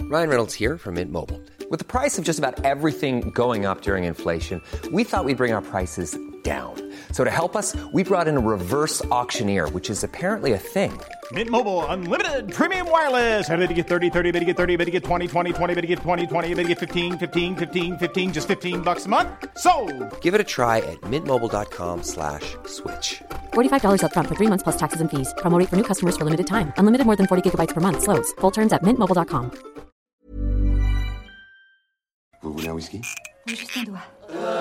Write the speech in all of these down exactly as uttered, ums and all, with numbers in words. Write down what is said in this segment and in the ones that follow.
Ryan Reynolds here from Mint Mobile. With the price of just about everything going up during inflation, we thought we'd bring our prices down. So to help us, we brought in a reverse auctioneer, which is apparently a thing. Mint Mobile Unlimited Premium Wireless. How to get thirty, thirty, how to get thirty, how to get twenty, twenty, twenty, how to get twenty, twenty, how to get fifteen, fifteen, fifteen, fifteen, just fifteen bucks a month? Sold! Give it a try at mintmobile.com slash switch. forty-five dollars up front for three months plus taxes and fees. Promo rate for new customers for limited time. Unlimited more than forty gigabytes per month. Slows full terms at mint mobile dot com. Vous voulez un whisky? Juste un doigt.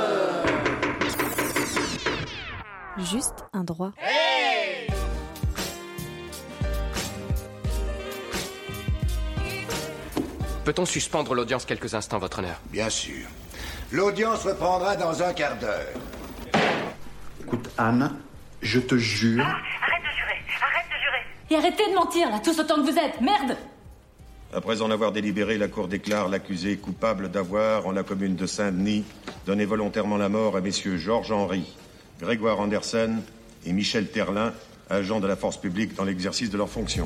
Juste un droit. Hey! Peut-on suspendre l'audience quelques instants, votre honneur? Bien sûr. L'audience reprendra dans un quart d'heure. Écoute, Anne, je te jure... Ah, arrête de jurer, arrête de jurer. Et arrêtez de mentir, là, tous autant que vous êtes. Merde! Après en avoir délibéré, la Cour déclare l'accusé coupable d'avoir, en la commune de Saint-Denis, donné volontairement la mort à messieurs Georges Henry, Grégoire Andersen et Michel Terlin, agents de la force publique dans l'exercice de leurs fonctions.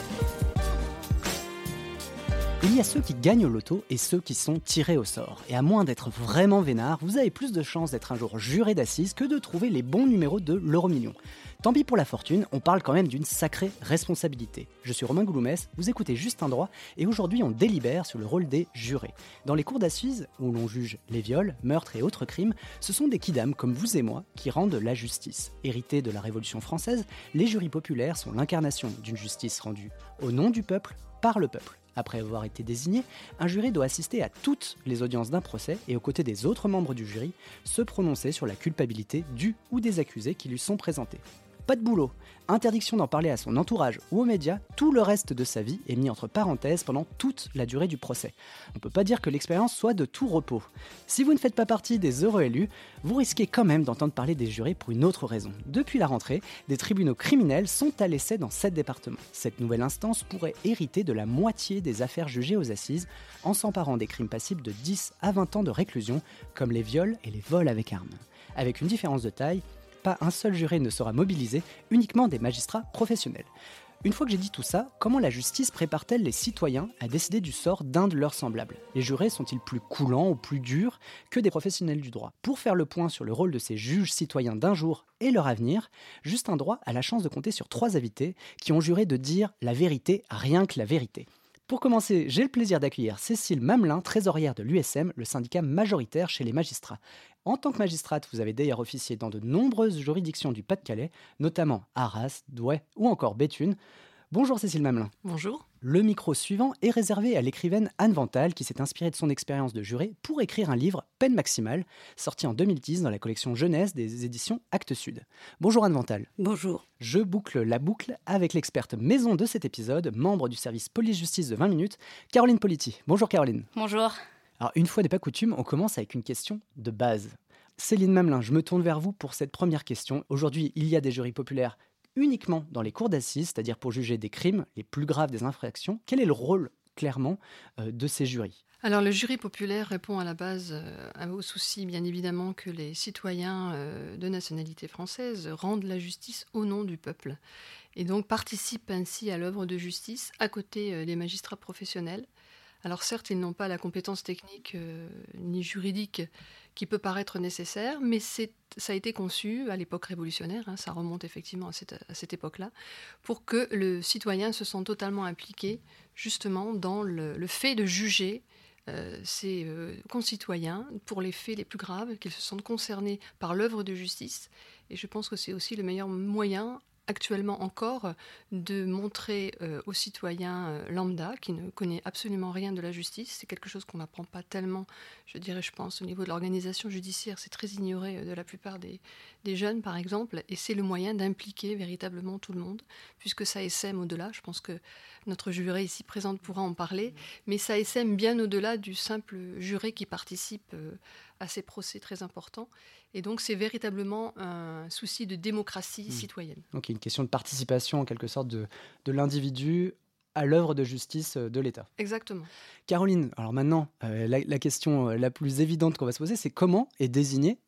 Il y a ceux qui gagnent au loto et ceux qui sont tirés au sort. Et à moins d'être vraiment vénard, vous avez plus de chances d'être un jour juré d'assises que de trouver les bons numéros de l'euro-million. Tant pis pour la fortune, on parle quand même d'une sacrée responsabilité. Je suis Romain Gouloumès, vous écoutez Juste un droit, et aujourd'hui on délibère sur le rôle des jurés. Dans les cours d'assises, où l'on juge les viols, meurtres et autres crimes, ce sont des kidams comme vous et moi qui rendent la justice. Hérités de la Révolution française, les jurys populaires sont l'incarnation d'une justice rendue au nom du peuple, par le peuple. Après avoir été désigné, un juré doit assister à toutes les audiences d'un procès et aux côtés des autres membres du jury, se prononcer sur la culpabilité du ou des accusés qui lui sont présentés. Pas de boulot, interdiction d'en parler à son entourage ou aux médias, tout le reste de sa vie est mis entre parenthèses pendant toute la durée du procès. On peut pas dire que l'expérience soit de tout repos. Si vous ne faites pas partie des heureux élus, vous risquez quand même d'entendre parler des jurés pour une autre raison. Depuis la rentrée, des tribunaux criminels sont à l'essai dans sept départements. Cette nouvelle instance pourrait hériter de la moitié des affaires jugées aux assises, en s'emparant des crimes passibles de dix à vingt ans de réclusion, comme les viols et les vols avec armes. Avec une différence de taille, pas un seul juré ne sera mobilisé, uniquement des magistrats professionnels. Une fois que j'ai dit tout ça, comment la justice prépare-t-elle les citoyens à décider du sort d'un de leurs semblables? Les jurés sont-ils plus coulants ou plus durs que des professionnels du droit? Pour faire le point sur le rôle de ces juges citoyens d'un jour et leur avenir, Juste un droit a la chance de compter sur trois invités qui ont juré de dire la vérité, rien que la vérité. Pour commencer, j'ai le plaisir d'accueillir Cécile Mamelin, trésorière de l'U S M, le syndicat majoritaire chez les magistrats. En tant que magistrate, vous avez d'ailleurs officié dans de nombreuses juridictions du Pas-de-Calais, notamment Arras, Douai ou encore Béthune. Bonjour Cécile Mamelin. Bonjour. Le micro suivant est réservé à l'écrivaine Anne Vental qui s'est inspirée de son expérience de juré pour écrire un livre, Peine maximale, sorti en deux mille dix dans la collection jeunesse des éditions Actes Sud. Bonjour Anne Vental. Bonjour. Je boucle la boucle avec l'experte maison de cet épisode, membre du service police-justice de vingt minutes, Caroline Politi. Bonjour Caroline. Bonjour. Alors une fois n'est pas coutume, on commence avec une question de base. Céline Mamelin, je me tourne vers vous pour cette première question. Aujourd'hui, il y a des jurys populaires uniquement dans les cours d'assises, c'est-à-dire pour juger des crimes les plus graves des infractions. Quel est le rôle, clairement, euh, de ces jurys ? Alors, le jury populaire répond à la base euh, au souci, bien évidemment, que les citoyens euh, de nationalité française rendent la justice au nom du peuple. Et donc, participent ainsi à l'œuvre de justice à côté euh, des magistrats professionnels. Alors certes, ils n'ont pas la compétence technique euh, ni juridique qui peut paraître nécessaire, mais c'est, ça a été conçu à l'époque révolutionnaire, hein, ça remonte effectivement à cette, à cette époque-là, pour que le citoyen se sente totalement impliqué justement dans le, le fait de juger euh, ses euh, concitoyens pour les faits les plus graves, qu'ils se sentent concernés par l'œuvre de justice. Et je pense que c'est aussi le meilleur moyen actuellement encore, de montrer euh, aux citoyens euh, lambda, qui ne connaît absolument rien de la justice. C'est quelque chose qu'on n'apprend pas tellement, je dirais, je pense, au niveau de l'organisation judiciaire. C'est très ignoré euh, de la plupart des, des jeunes, par exemple, et c'est le moyen d'impliquer véritablement tout le monde, puisque ça essaime au-delà. Je pense que notre juré ici présente pourra en parler, mais ça essaime bien au-delà du simple juré qui participe euh, à ces procès très importants. Et donc, c'est véritablement un souci de démocratie mmh. citoyenne. Donc, il y a une question de participation, en quelque sorte, de, de l'individu à l'œuvre de justice de l'État. Exactement. Caroline, alors maintenant, euh, la, la question la plus évidente qu'on va se poser, c'est comment est désigné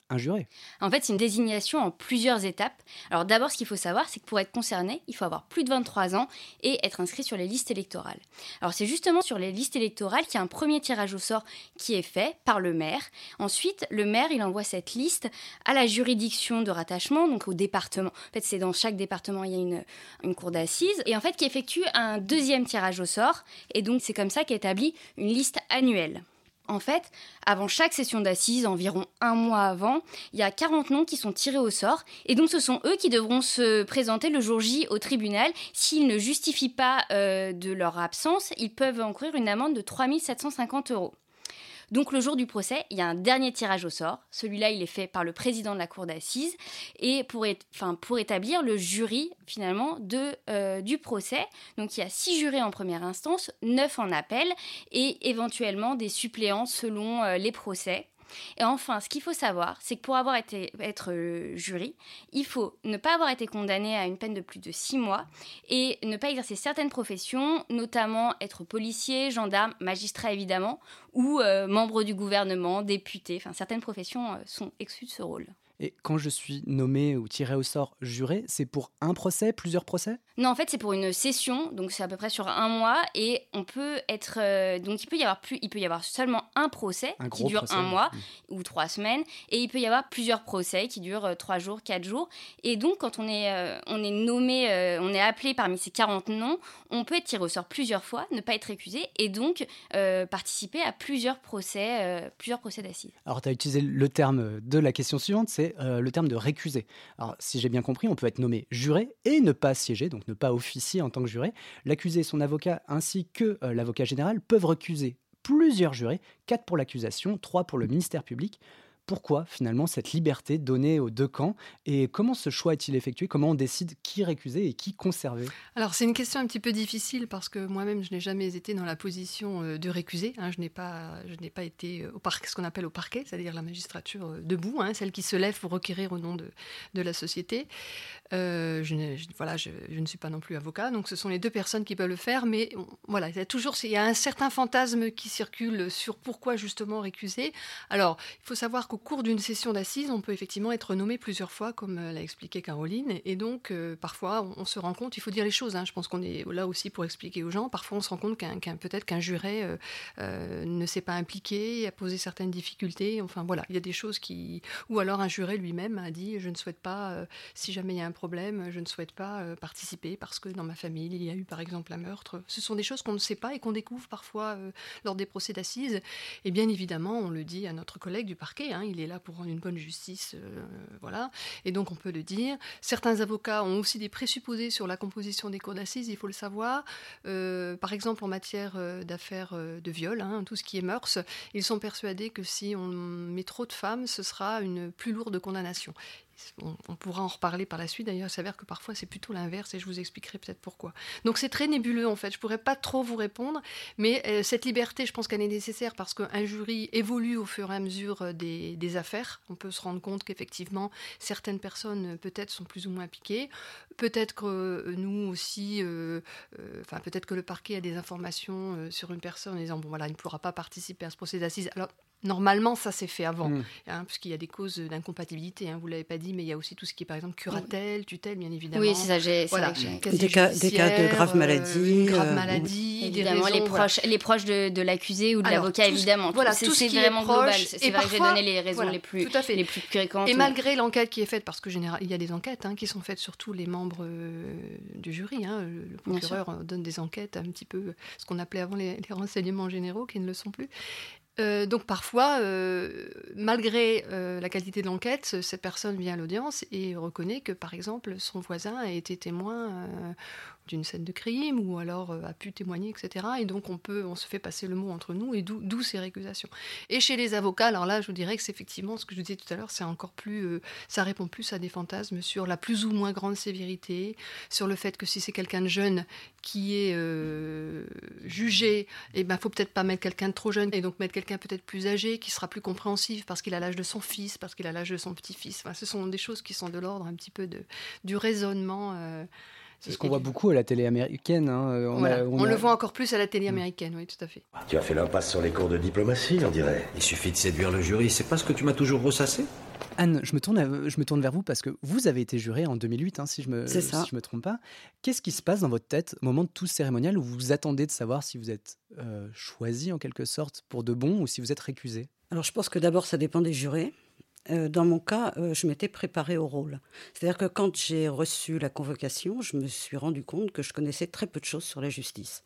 un juré. En fait, c'est une désignation en plusieurs étapes. Alors d'abord, ce qu'il faut savoir, c'est que pour être concerné, il faut avoir plus de vingt-trois ans et être inscrit sur les listes électorales. Alors c'est justement sur les listes électorales qu'il y a un premier tirage au sort qui est fait par le maire. Ensuite, le maire, il envoie cette liste à la juridiction de rattachement, donc au département. En fait, c'est dans chaque département, il y a une, une cour d'assises, et en fait, qui effectue un deuxième tirage au sort. Et donc, c'est comme ça qu'est établie une liste annuelle. En fait, avant chaque session d'assises, environ un mois avant, il y a quarante noms qui sont tirés au sort. Et donc, ce sont eux qui devront se présenter le jour J au tribunal. S'ils ne justifient pas euh, de leur absence, ils peuvent encourir une amende de trois mille sept cent cinquante euros. Donc le jour du procès, il y a un dernier tirage au sort. Celui-là, il est fait par le président de la cour d'assises et pour, é- enfin, pour établir le jury finalement de, euh, du procès. Donc il y a six jurés en première instance, neuf en appel et éventuellement des suppléants selon euh, les procès. Et enfin, ce qu'il faut savoir, c'est que pour avoir été, être euh, jury, il faut ne pas avoir été condamné à une peine de plus de six mois et ne pas exercer certaines professions, notamment être policier, gendarme, magistrat évidemment, ou euh, membre du gouvernement, député. Enfin, certaines professions euh, sont exclues de ce rôle. Et quand je suis nommé ou tiré au sort juré, c'est pour un procès, plusieurs procès ? Non, en fait, c'est pour une session, donc c'est à peu près sur un mois, et on peut être, euh, donc il peut y avoir plus, il peut y avoir seulement un procès un qui dure procès, un mois oui. ou trois semaines, et il peut y avoir plusieurs procès qui durent euh, trois jours, quatre jours. Et donc, quand on est, euh, on est nommé, euh, on est appelé parmi ces quarante noms, on peut être tiré au sort plusieurs fois, ne pas être récusé, et donc euh, participer à plusieurs procès, euh, plusieurs procès d'assises. Alors, tu as utilisé le terme de la question suivante, c'est euh, le terme de récusé. Alors, si j'ai bien compris, on peut être nommé juré et ne pas siéger, donc ne pas officier en tant que juré. L'accusé et son avocat, ainsi que euh, l'avocat général, peuvent recuser plusieurs jurés, quatre pour l'accusation, trois pour le ministère public. Pourquoi, finalement, cette liberté donnée aux deux camps et comment ce choix est-il effectué ? Comment on décide qui récuser et qui conserver ? Alors, c'est une question un petit peu difficile parce que moi-même, je n'ai jamais été dans la position de récuser. Hein. Je n'ai pas, je n'ai pas été au par- ce qu'on appelle au parquet, c'est-à-dire la magistrature debout, hein, celle qui se lève pour requérir au nom de, de la société. Euh, je, ne, je, voilà, je, je ne suis pas non plus avocat, donc ce sont les deux personnes qui peuvent le faire, mais on, voilà, il y a toujours il y a un certain fantasme qui circule sur pourquoi justement récuser. Alors, il faut savoir qu'au cours d'une session d'assises, on peut effectivement être nommé plusieurs fois, comme l'a expliqué Caroline, et donc euh, parfois on, on se rend compte, il faut dire les choses, hein, je pense qu'on est là aussi pour expliquer aux gens, parfois on se rend compte qu'un, qu'un, peut-être qu'un juré euh, euh, ne s'est pas impliqué, a posé certaines difficultés, enfin voilà, il y a des choses qui... Ou alors un juré lui-même a dit, je ne souhaite pas, euh, si jamais il y a un problème, je ne souhaite pas euh, participer parce que dans ma famille, il y a eu par exemple un meurtre. Ce sont des choses qu'on ne sait pas et qu'on découvre parfois euh, lors des procès d'assises. Et bien évidemment, on le dit à notre collègue du parquet, hein, il est là pour rendre une bonne justice, euh, voilà. Et donc on peut le dire. Certains avocats ont aussi des présupposés sur la composition des cours d'assises, il faut le savoir. Euh, par exemple, en matière euh, d'affaires euh, de viol, hein, tout ce qui est mœurs, ils sont persuadés que si on met trop de femmes, ce sera une plus lourde condamnation. On, on pourra en reparler par la suite, d'ailleurs il s'avère que parfois c'est plutôt l'inverse et je vous expliquerai peut-être pourquoi. Donc c'est très nébuleux en fait, je ne pourrais pas trop vous répondre, mais euh, cette liberté je pense qu'elle est nécessaire parce qu'un jury évolue au fur et à mesure des, des affaires. On peut se rendre compte qu'effectivement certaines personnes peut-être sont plus ou moins impliquées, peut-être que euh, nous aussi, euh, euh, enfin peut-être que le parquet a des informations euh, sur une personne en disant bon voilà il ne pourra pas participer à ce procès d'assises. Alors normalement, ça s'est fait avant, mmh. hein, puisqu'il y a des causes d'incompatibilité, hein, vous ne l'avez pas dit, mais il y a aussi tout ce qui est, par exemple, curatelle, tutelle, bien évidemment. Oui, c'est ça, j'ai... Voilà, c'est j'ai... Des, cas, des cas de grave maladie. Euh, grave euh, maladie, évidemment, raisons, les, proches, voilà. les proches de, de l'accusé ou de Alors, l'avocat, tout, évidemment. Voilà, c'est, tout ce c'est qui vraiment est proche, global. C'est et vrai parfois, que j'ai donné les raisons voilà, les, plus, tout à fait. les plus fréquentes. Et malgré l'enquête qui est faite, parce que général, il y a des enquêtes hein, qui sont faites sur tous les membres euh, du jury, hein, le, le procureur donne des enquêtes un petit peu, ce qu'on appelait avant les, les renseignements généraux, qui ne le sont plus. Euh, donc parfois, euh, malgré euh, la qualité de l'enquête, cette personne vient à l'audience et reconnaît que, par exemple, son voisin a été témoin euh, d'une scène de crime ou alors euh, a pu témoigner, et cetera. Et donc on peut, on se fait passer le mot entre nous et d'où, d'où ces récusations. Et chez les avocats, alors là, je vous dirais que c'est effectivement ce que je disais tout à l'heure, c'est encore plus, euh, ça répond plus à des fantasmes sur la plus ou moins grande sévérité, sur le fait que si c'est quelqu'un de jeune qui est euh, jugé, et ben faut peut-être pas mettre quelqu'un de trop jeune et donc mettre quelqu'un peut-être plus âgé, qui sera plus compréhensif parce qu'il a l'âge de son fils, parce qu'il a l'âge de son petit-fils. Enfin, ce sont des choses qui sont de l'ordre un petit peu de, du raisonnement euh, C'est ce qu'on voit beaucoup à la télé américaine. Hein. On, voilà. a, on, on a... le voit encore plus à la télé américaine, mmh. oui, tout à fait. Tu as fait l'impasse sur les cours de diplomatie, on dirait. Il suffit de séduire le jury, c'est pas ce que tu m'as toujours ressassé ? Anne, je me, tourne à, je me tourne vers vous parce que vous avez été jurée en deux mille huit, hein, si je me, si je me trompe pas. Qu'est-ce qui se passe dans votre tête au moment de tout cérémonial où vous attendez de savoir si vous êtes euh, choisi en quelque sorte pour de bon ou si vous êtes récusé ? Alors je pense que d'abord ça dépend des jurés. Euh, dans mon cas, euh, je m'étais préparée au rôle. C'est-à-dire que quand j'ai reçu la convocation, je me suis rendu compte que je connaissais très peu de choses sur la justice.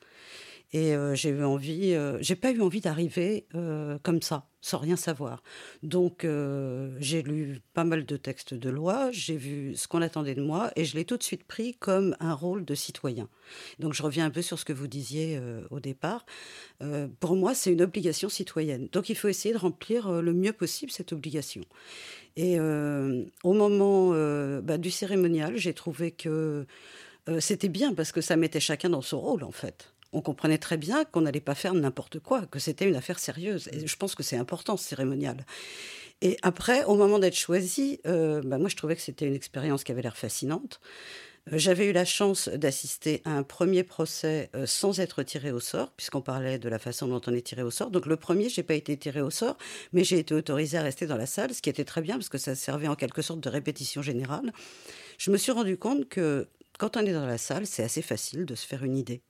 Et euh, j'ai eu envie, euh, j'ai pas eu envie d'arriver euh, comme ça, sans rien savoir. Donc euh, j'ai lu pas mal de textes de loi, j'ai vu ce qu'on attendait de moi et je l'ai tout de suite pris comme un rôle de citoyen. Donc je reviens un peu sur ce que vous disiez euh, au départ. Euh, pour moi, c'est une obligation citoyenne. Donc il faut essayer de remplir euh, le mieux possible cette obligation. Et euh, au moment euh, bah, du cérémonial, j'ai trouvé que euh, c'était bien parce que ça mettait chacun dans son rôle en fait. On comprenait très bien qu'on n'allait pas faire n'importe quoi, que c'était une affaire sérieuse. Et je pense que c'est important, ce cérémonial. Et après, au moment d'être choisie, euh, bah moi, je trouvais que c'était une expérience qui avait l'air fascinante. Euh, j'avais eu la chance d'assister à un premier procès euh, sans être tirée au sort, puisqu'on parlait de la façon dont on est tiré au sort. Donc le premier, je n'ai pas été tirée au sort, mais j'ai été autorisée à rester dans la salle, ce qui était très bien, parce que ça servait en quelque sorte de répétition générale. Je me suis rendu compte que quand on est dans la salle, c'est assez facile de se faire une idée.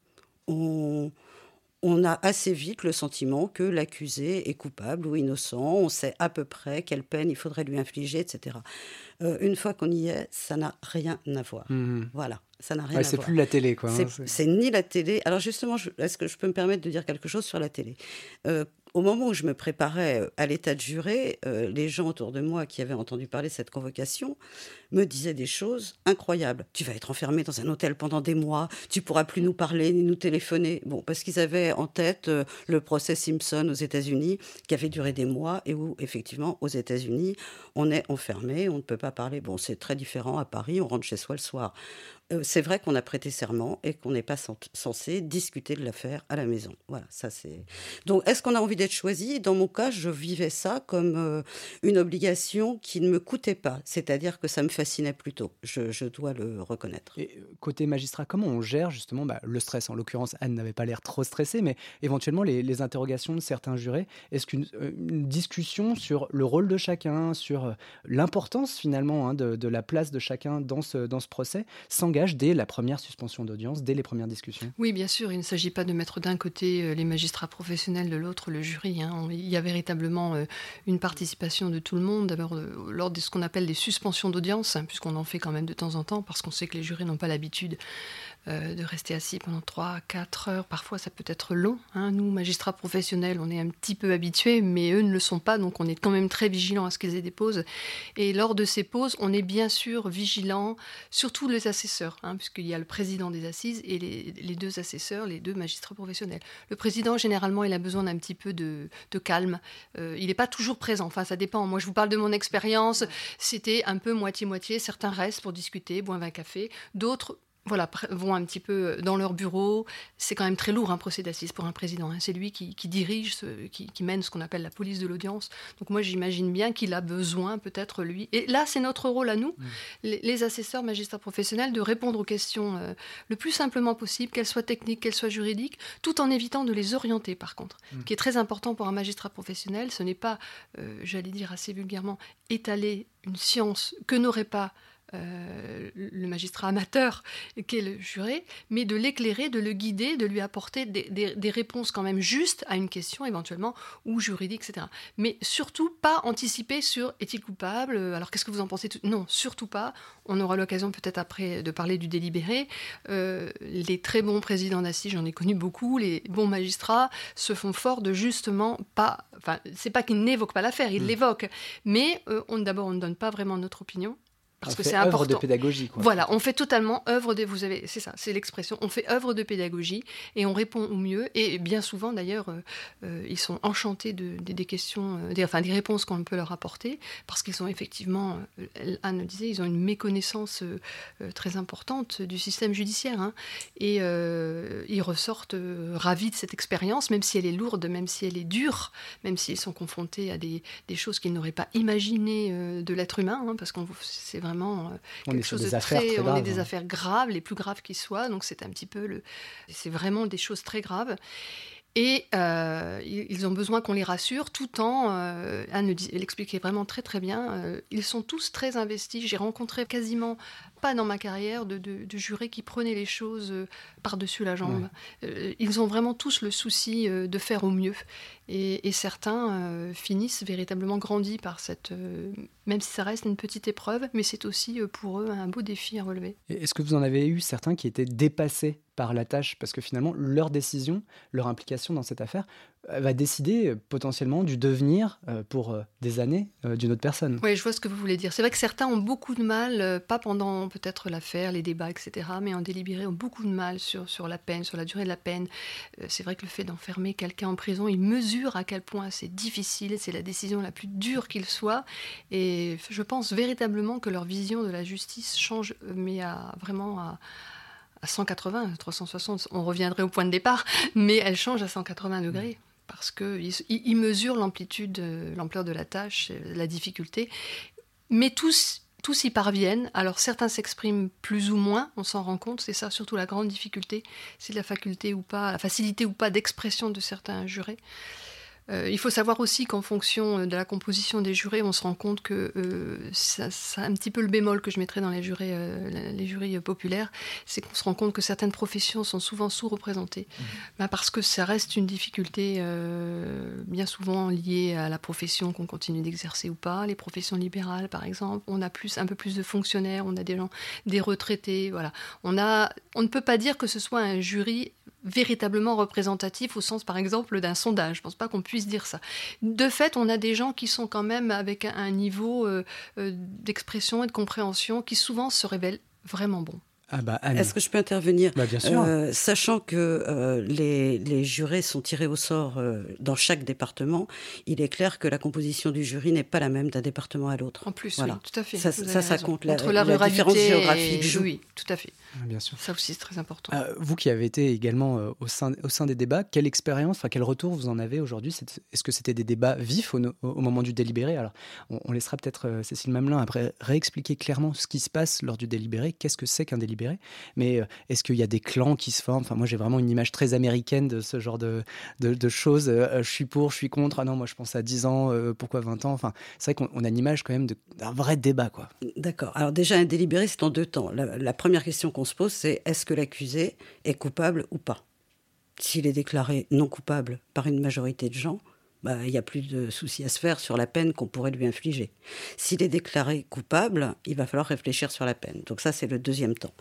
On, on a assez vite le sentiment que l'accusé est coupable ou innocent. On sait à peu près quelle peine il faudrait lui infliger, et cetera. Euh, une fois qu'on y est, ça n'a rien à voir. Mmh. Voilà, ça n'a rien ouais, à c'est voir. C'est plus la télé, quoi. C'est, hein, c'est... c'est ni la télé. Alors justement, je, est-ce que je peux me permettre de dire quelque chose sur la télé ? euh, Au moment où je me préparais à l'état de juré, euh, les gens autour de moi qui avaient entendu parler de cette convocation me disaient des choses incroyables. Tu vas être enfermé dans un hôtel pendant des mois, tu pourras plus nous parler ni nous téléphoner. Bon, parce qu'ils avaient en tête euh, le procès Simpson aux États-Unis qui avait duré des mois et où effectivement aux États-Unis on est enfermé, on ne peut pas parler. Bon, c'est très différent à Paris, on rentre chez soi le soir. Euh, c'est vrai qu'on a prêté serment et qu'on n'est pas censé discuter de l'affaire à la maison. Voilà, ça c'est. Donc, est-ce qu'on a envie d'être choisi ? Dans mon cas, je vivais ça comme euh, une obligation qui ne me coûtait pas, c'est-à-dire que ça me fascinait plutôt. Je, je dois le reconnaître. Et côté magistrat, comment on gère justement bah, le stress ? En l'occurrence, Anne n'avait pas l'air trop stressée, mais éventuellement les, les interrogations de certains jurés. Est-ce qu'une une discussion sur le rôle de chacun, sur euh, l'importance finalement hein, de, de la place de chacun dans ce, dans ce procès s'engage dès la première suspension d'audience, dès les premières discussions ? Oui, bien sûr, il ne s'agit pas de mettre d'un côté les magistrats professionnels, de l'autre le jury. Hein. Il y a véritablement une participation de tout le monde, d'abord lors de ce qu'on appelle des suspensions d'audience, hein, puisqu'on en fait quand même de temps en temps, parce qu'on sait que les jurés n'ont pas l'habitude euh, de rester assis pendant trois à quatre heures. Parfois, ça peut être long. Hein. Nous, magistrats professionnels, on est un petit peu habitués, mais eux ne le sont pas, donc on est quand même très vigilants à ce qu'ils aient des pauses. Et lors de ces pauses, on est bien sûr vigilants, surtout les assesseurs, hein, puisqu'il y a le président des assises et les, les deux assesseurs, les deux magistrats professionnels. Le président, généralement, il a besoin d'un petit peu de, de calme. Euh, il n'est pas toujours présent, enfin, ça dépend. Moi, je vous parle de mon expérience, c'était un peu moitié-moitié. Certains restent pour discuter, boivent un café, d'autres... Voilà, vont un petit peu dans leur bureau. C'est quand même très lourd un procès d'assises pour un président. Hein. C'est lui qui, qui dirige, ce, qui, qui mène ce qu'on appelle la police de l'audience. Donc moi, j'imagine bien qu'il a besoin, peut-être lui. Et là, c'est notre rôle à nous, mmh. les, les assesseurs, magistrats professionnels, de répondre aux questions euh, le plus simplement possible, qu'elles soient techniques, qu'elles soient juridiques, tout en évitant de les orienter, par contre. Mmh. Ce qui est très important pour un magistrat professionnel, ce n'est pas, euh, j'allais dire assez vulgairement, étaler une science que n'aurait pas Euh, le magistrat amateur qu'est le juré, mais de l'éclairer, de le guider, de lui apporter des, des, des réponses quand même justes à une question éventuellement, ou juridique, et cetera. Mais surtout pas anticiper sur est-il coupable, alors qu'est-ce que vous en pensez ? Non, surtout pas. On aura l'occasion peut-être après de parler du délibéré. Euh, les très bons présidents d'assises, j'en ai connu beaucoup, les bons magistrats se font fort de justement pas... Enfin, c'est pas qu'ils n'évoquent pas l'affaire, ils mmh. l'évoquent, mais euh, on, d'abord on ne donne pas vraiment notre opinion. Parce on que fait c'est œuvre important. de pédagogie, quoi. Voilà, on fait totalement œuvre de... Vous avez, c'est ça, c'est l'expression. On fait œuvre de pédagogie et on répond au mieux. Et bien souvent, d'ailleurs, euh, euh, ils sont enchantés de, de, des questions, euh, des, enfin des réponses qu'on peut leur apporter, parce qu'ils ont effectivement, euh, Anne le disait, ils ont une méconnaissance euh, euh, très importante du système judiciaire. Hein, et euh, ils ressortent euh, ravis de cette expérience, même si elle est lourde, même si elle est dure, même s'ils sont confrontés à des, des choses qu'ils n'auraient pas imaginées euh, de l'être humain, hein, parce qu'on c'est vraiment vraiment euh, on quelque est chose sur des de affaires très... très on graves, est des hein. affaires graves, les plus graves qui soient, donc c'est un petit peu le... C'est vraiment des choses très graves. Et euh, ils ont besoin qu'on les rassure, tout en, euh, Anne l'expliquait vraiment très très bien, euh, ils sont tous très investis. J'ai rencontré quasiment pas dans ma carrière de, de, de jurés qui prenaient les choses euh, par-dessus la jambe. Ouais. Euh, ils ont vraiment tous le souci euh, de faire au mieux. Et, et certains euh, finissent véritablement grandis par cette... Euh, même si ça reste une petite épreuve, mais c'est aussi euh, pour eux un beau défi à relever. Et est-ce que vous en avez eu certains qui étaient dépassés par la tâche, parce que finalement, leur décision, leur implication dans cette affaire va décider euh, potentiellement du devenir euh, pour euh, des années euh, d'une autre personne. Oui, je vois ce que vous voulez dire. C'est vrai que certains ont beaucoup de mal, euh, pas pendant peut-être l'affaire, les débats, et cetera, mais en délibéré ont beaucoup de mal sur, sur la peine, sur la durée de la peine. Euh, c'est vrai que le fait d'enfermer quelqu'un en prison, ils mesurent à quel point c'est difficile, c'est la décision la plus dure qu'il soit. Et je pense véritablement que leur vision de la justice change, mais à, vraiment à... à cent quatre-vingts, trois cent soixante, on reviendrait au point de départ, mais elle change à cent quatre-vingts degrés, parce qu'ils ils mesurent l'amplitude, l'ampleur de la tâche, la difficulté, mais tous, tous y parviennent. Alors certains s'expriment plus ou moins, on s'en rend compte, c'est ça surtout la grande difficulté, c'est la faculté ou pas, la facilité ou pas d'expression de certains jurés. Euh, il faut savoir aussi qu'en fonction de la composition des jurés, on se rend compte que euh, ça, ça un petit peu le bémol que je mettrais dans les jurés, euh, les jurys populaires, c'est qu'on se rend compte que certaines professions sont souvent sous-représentées, mmh. ben parce que ça reste une difficulté euh, bien souvent liée à la profession qu'on continue d'exercer ou pas. Les professions libérales, par exemple, on a plus, un peu plus de fonctionnaires, on a des gens, des retraités, voilà. On a, on ne peut pas dire que ce soit un jury véritablement représentatif au sens, par exemple, d'un sondage. Je ne pense pas qu'on puisse dire ça. De fait, on a des gens qui sont quand même avec un niveau euh, euh, d'expression et de compréhension qui souvent se révèlent vraiment bons. Ah bah, Est-ce que je peux intervenir ? Bah, bien sûr. Euh, sachant que euh, les, les jurés sont tirés au sort euh, dans chaque département, il est clair que la composition du jury n'est pas la même d'un département à l'autre. En plus, voilà. oui, tout à fait. Ça, ça, ça compte. La, Entre la, la ruralité différence géographique et... joue. Oui, tout à fait. Ah, bien sûr. Ça aussi, c'est très important. Euh, vous qui avez été également euh, au, sein, au sein des débats, quelle expérience, enfin quel retour vous en avez aujourd'hui ? C'est, est-ce que c'était des débats vifs au, au, au moment du délibéré ? Alors, on, on laissera peut-être euh, Cécile Mamelin après réexpliquer clairement ce qui se passe lors du délibéré, qu'est-ce que c'est qu'un délibéré ? Mais euh, est-ce qu'il y a des clans qui se forment ? Enfin, moi, j'ai vraiment une image très américaine de ce genre de, de, de choses. Euh, je suis pour, je suis contre. Ah non, moi, je pense à dix ans. Euh, pourquoi vingt ans ? Enfin, c'est vrai qu'on on a une image quand même de, d'un vrai débat, quoi. D'accord. Alors déjà, un délibéré, c'est en deux temps. La, la première question qu'on se pose, c'est est-ce que l'accusé est coupable ou pas ? S'il est déclaré non coupable par une majorité de gens, bah, il n'y a plus de souci à se faire sur la peine qu'on pourrait lui infliger. S'il est déclaré coupable, il va falloir réfléchir sur la peine. Donc ça, c'est le deuxième temps.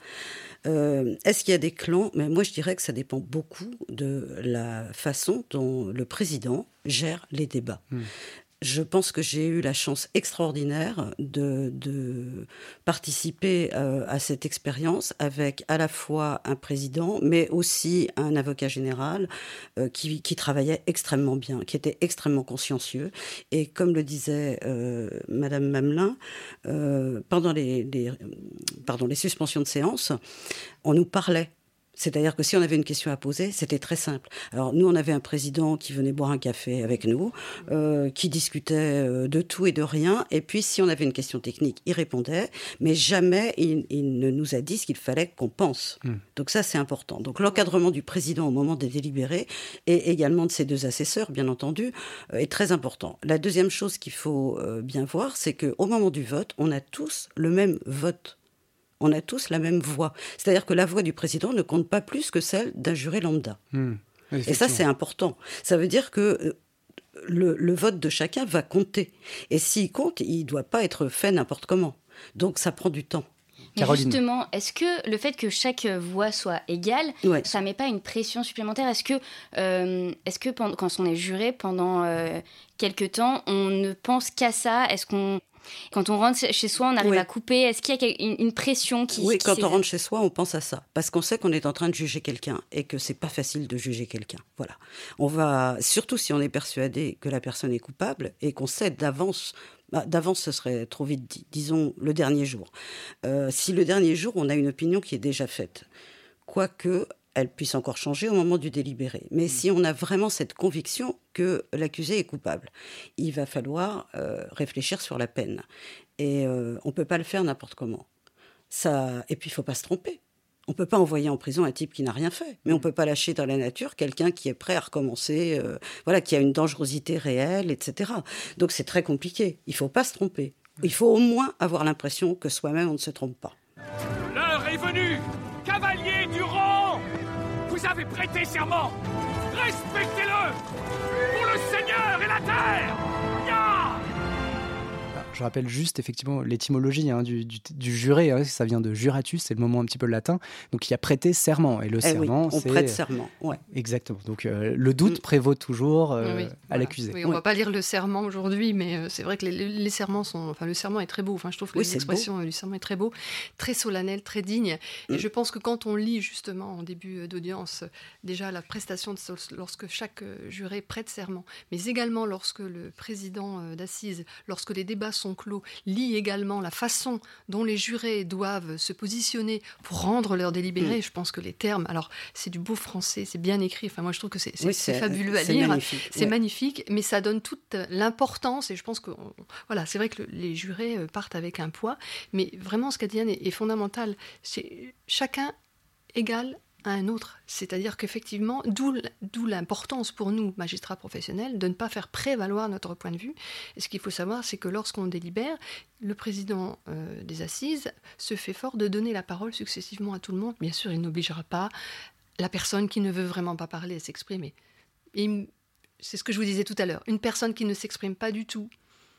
Euh, est-ce qu'il y a des clans ? Mais moi, je dirais que ça dépend beaucoup de la façon dont le président gère les débats. Mmh. Je pense que j'ai eu la chance extraordinaire de, de participer euh, à cette expérience avec à la fois un président, mais aussi un avocat général euh, qui, qui travaillait extrêmement bien, qui était extrêmement consciencieux. Et comme le disait euh, Madame Mamelin, euh, pendant les, les, pardon, les suspensions de séance, on nous parlait. C'est-à-dire que si on avait une question à poser, c'était très simple. Alors nous, on avait un président qui venait boire un café avec nous, euh, qui discutait de tout et de rien. Et puis, si on avait une question technique, il répondait. Mais jamais il, il ne nous a dit ce qu'il fallait qu'on pense. Mmh. Donc ça, c'est important. Donc l'encadrement du président au moment des délibérés et également de ses deux assesseurs, bien entendu, euh, est très important. La deuxième chose qu'il faut euh, bien voir, c'est qu'au moment du vote, on a tous le même vote. On a tous la même voix. C'est-à-dire que la voix du président ne compte pas plus que celle d'un juré lambda. Mmh, et ça, c'est important. Ça veut dire que le, le vote de chacun va compter. Et s'il compte, il ne doit pas être fait n'importe comment. Donc, ça prend du temps. Mais Caroline. Justement, est-ce que le fait que chaque voix soit égale, ouais. ça ne met pas une pression supplémentaire ? Est-ce que, euh, est-ce que pendant, quand on est juré pendant euh, quelques temps, on ne pense qu'à ça ? Est-ce qu'on... Quand on rentre chez soi, on arrive oui. à couper. Est-ce qu'il y a une, une pression qui... Oui, qui quand s'est... on rentre chez soi, on pense à ça. Parce qu'on sait qu'on est en train de juger quelqu'un et que c'est pas facile de juger quelqu'un. Voilà. On va, surtout si on est persuadé que la personne est coupable et qu'on sait d'avance... Bah, d'avance, ce serait trop vite dit. Disons le dernier jour. Euh, si le dernier jour, on a une opinion qui est déjà faite. Quoique, elle puisse encore changer au moment du délibéré. Mais mmh. si on a vraiment cette conviction que l'accusé est coupable, il va falloir euh, réfléchir sur la peine. Et euh, on ne peut pas le faire n'importe comment. Ça... Et puis, il ne faut pas se tromper. On ne peut pas envoyer en prison un type qui n'a rien fait. Mais on ne peut pas lâcher dans la nature quelqu'un qui est prêt à recommencer, euh, voilà, qui a une dangerosité réelle, et cetera. Donc, c'est très compliqué. Il ne faut pas se tromper. Il faut au moins avoir l'impression que soi-même, on ne se trompe pas. L'heure est venue. Cavalier du rang, vous avez prêté serment. Respectez-le pour le Seigneur et la terre. Ya! Je rappelle juste effectivement l'étymologie hein, du, du, du juré, hein, ça vient de juratus, c'est le moment un petit peu latin. Donc il y a prêté serment et le eh serment, oui, on c'est prête serment. Ouais. Exactement. Donc euh, le doute mmh. prévaut toujours euh, oui, à voilà. l'accusé. Oui, on ne ouais. va pas lire le serment aujourd'hui, mais euh, c'est vrai que les, les serments sont, enfin le serment est très beau. Enfin je trouve que oui, l'expression du serment est très beau, très solennel, très digne. Mmh. Et je pense que quand on lit justement en début d'audience déjà la prestation de, lorsque chaque juré prête serment, mais également lorsque le président d'assises, lorsque les débats sont clos, lit également la façon dont les jurés doivent se positionner pour rendre leur délibéré. Mmh. Je pense que les termes, alors c'est du beau français, c'est bien écrit, enfin moi je trouve que c'est, c'est, oui, c'est, c'est fabuleux à c'est lire, magnifique, c'est ouais. magnifique, mais ça donne toute l'importance et je pense que, voilà, c'est vrai que le, les jurés partent avec un poids, mais vraiment ce qu'a dit Anne est, est fondamental, c'est chacun égal à un autre. C'est-à-dire qu'effectivement, d'où, d'où l'importance pour nous, magistrats professionnels, de ne pas faire prévaloir notre point de vue. Et ce qu'il faut savoir, c'est que lorsqu'on délibère, le président euh, des assises se fait fort de donner la parole successivement à tout le monde. Bien sûr, il n'obligera pas la personne qui ne veut vraiment pas parler à s'exprimer. Et c'est ce que je vous disais tout à l'heure. Une personne qui ne s'exprime pas du tout,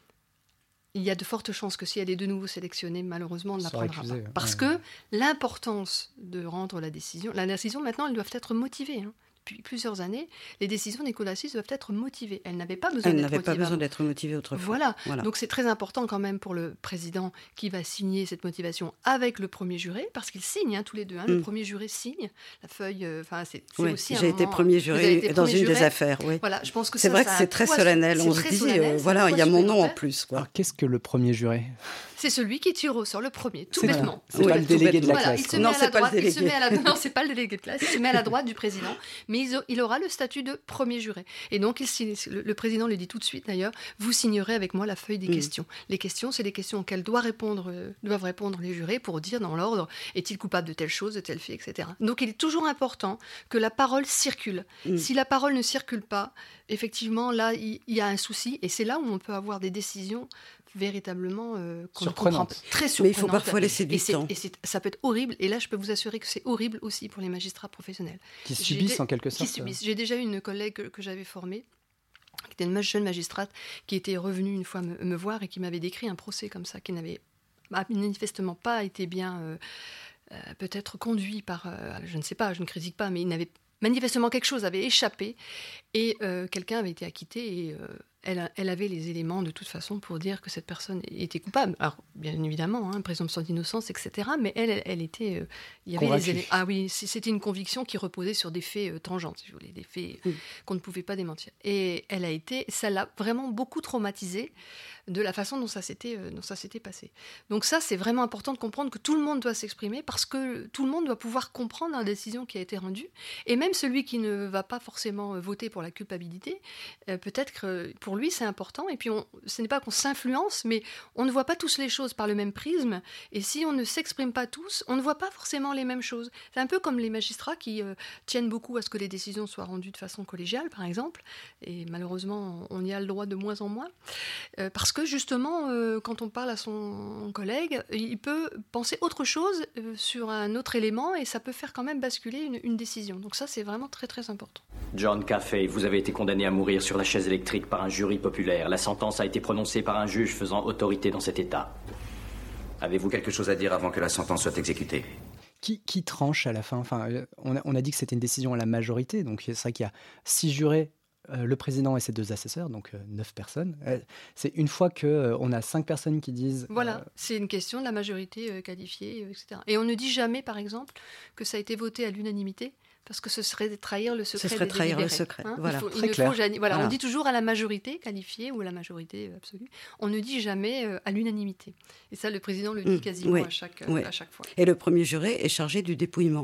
il y a de fortes chances que si elle est de nouveau sélectionnée, malheureusement, on ne la prendra accusé, pas. Parce ouais. que l'importance de rendre la décision... La décision, maintenant, elles doivent être motivées. Hein. Depuis plusieurs années, les décisions des cours d'assises doivent être motivées. Elles n'avaient pas besoin Elles d'être n'avaient motivées. pas besoin d'être motivées autrefois. Voilà. voilà. Donc c'est très important quand même pour le président qui va signer cette motivation avec le premier juré, parce qu'ils signent hein, tous les deux. Hein. Mm. Le premier juré signe la feuille. Enfin, euh, c'est, c'est oui, aussi j'ai un été moment, premier juré été dans premier une juré. des affaires. Oui. Voilà, je pense que c'est ça, vrai ça que c'est très poids, solennel. c'est On très se dit, solennel, euh, voilà, il y a mon nom en plus. Quoi. Alors qu'est-ce que le premier juré ? C'est celui qui tire au sort le premier, tout c'est bêtement. C'est oui, pas le délégué de la voilà, classe. Il se met non, à c'est la pas droite, le délégué. Il se met à la... Non, c'est pas le délégué de classe. Il se met à la droite du président, mais il, il aura le statut de premier juré. Et donc, il signe, le, le président le dit tout de suite d'ailleurs, vous signerez avec moi la feuille des mmh. questions. Les questions, c'est les questions auxquelles doivent répondre, euh, doivent répondre les jurés pour dire dans l'ordre, est-il coupable de telle chose, de tel fait, et cetera. Donc, il est toujours important que la parole circule. Mmh. Si la parole ne circule pas, effectivement, là, il, il y a un souci. Et c'est là où on peut avoir des décisions véritablement euh, qu'on ne comprend pas. Très surprenantes. Mais il faut parfois laisser du et c'est, temps. Et c'est, ça peut être horrible. Et là, je peux vous assurer que c'est horrible aussi pour les magistrats professionnels. Qui subissent J'ai, en quelque sorte. Qui subissent. J'ai déjà eu une collègue que, que j'avais formée, qui était une jeune magistrate, qui était revenue une fois me, me voir et qui m'avait décrit un procès comme ça, qui n'avait manifestement pas été bien, euh, euh, peut-être conduit par, euh, je ne sais pas, je ne critique pas, mais il n'avait manifestement quelque chose avait échappé et euh, quelqu'un avait été acquitté et euh, elle, elle avait les éléments de toute façon pour dire que cette personne était coupable. Alors, bien évidemment, hein, présomption d'innocence, et cetera. Mais elle, elle, elle était... Euh, il y avait les éléments. Ah oui, c'était une conviction qui reposait sur des faits euh, tangents, si vous voulez, des faits mmh. qu'on ne pouvait pas démentir. Et elle a été... Ça l'a vraiment beaucoup traumatisée de la façon dont ça s'était, euh, dont ça s'était passé. Donc ça, c'est vraiment important de comprendre que tout le monde doit s'exprimer parce que tout le monde doit pouvoir comprendre la décision qui a été rendue. Et même celui qui ne va pas forcément voter pour la culpabilité, euh, peut-être que pour lui, c'est important. Et puis, on, ce n'est pas qu'on s'influence, mais on ne voit pas tous les choses par le même prisme. Et si on ne s'exprime pas tous, on ne voit pas forcément les mêmes choses. C'est un peu comme les magistrats qui euh, tiennent beaucoup à ce que les décisions soient rendues de façon collégiale, par exemple. Et malheureusement, on y a le droit de moins en moins. Euh, parce que justement, euh, quand on parle à son collègue, il peut penser autre chose euh, sur un autre élément et ça peut faire quand même basculer une, une décision. Donc ça, c'est vraiment très très important. John Caffey, vous avez été condamné à mourir sur la chaise électrique par un jury populaire. La sentence a été prononcée par un juge faisant autorité dans cet État. Avez-vous quelque chose à dire avant que la sentence soit exécutée ? Qui, qui tranche à la fin ? Enfin, on a, on a dit que c'était une décision à la majorité, donc c'est vrai qu'il y a six jurés, euh, le président et ses deux assesseurs, donc euh, neuf personnes. Euh, c'est une fois qu'on euh, a cinq personnes qui disent... Voilà, euh, c'est une question de la majorité euh, qualifiée, euh, et cetera. Et on ne dit jamais, par exemple, que ça a été voté à l'unanimité, parce que ce serait trahir le secret. Ce serait des trahir délibérés, le secret, hein. voilà. Il faut, Très il ne clair. faut jamais, voilà, voilà. On dit toujours à la majorité qualifiée ou à la majorité absolue. On ne dit jamais euh, à l'unanimité. Et ça, le président le dit mmh, quasiment oui, à, chaque, oui. à chaque fois. Et le premier juré est chargé du dépouillement.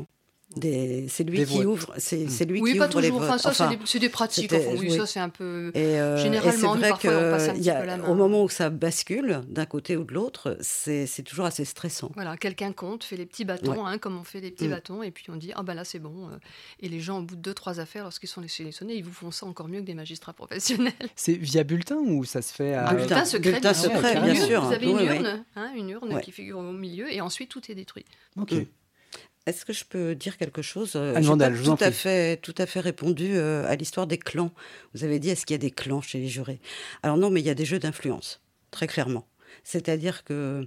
Des, c'est lui des qui voix. ouvre, c'est, c'est lui oui, qui pas ouvre les toujours. votes. Enfin, ça, Enfin, c'est, des, c'est des pratiques. c'était- Enfin, oui, oui. ça, c'est un peu. Et, euh, Généralement, et c'est nous, vrai parfois, on passe un que petit y a- peu la main. au moment où ça bascule d'un côté ou de l'autre, c'est, c'est toujours assez stressant. Voilà, quelqu'un compte, fait les petits bâtons, Ouais. hein, comme on fait les petits Mm. bâtons, et puis on dit ah ben là c'est bon. euh, Et les gens, au bout de deux trois affaires, lorsqu'ils sont sélectionnés, ils vous font ça encore mieux que des magistrats professionnels. C'est via bulletin ou ça se fait à... Un bulletin secret, bulletin bien sûr. secret, Une bien urne, sûr. Vous avez Oui, une oui. urne, hein, une urne Ouais. qui figure au milieu, et ensuite tout est détruit. Ok. Mm. Est-ce que je peux dire quelque chose euh, Anne j'ai Vandal, pas je vous en tout à prie. fait, tout à fait répondu euh, à l'histoire des clans. Vous avez dit, est-ce qu'il y a des clans chez les jurés? Alors non, mais il y a des jeux d'influence, très clairement. C'est-à-dire que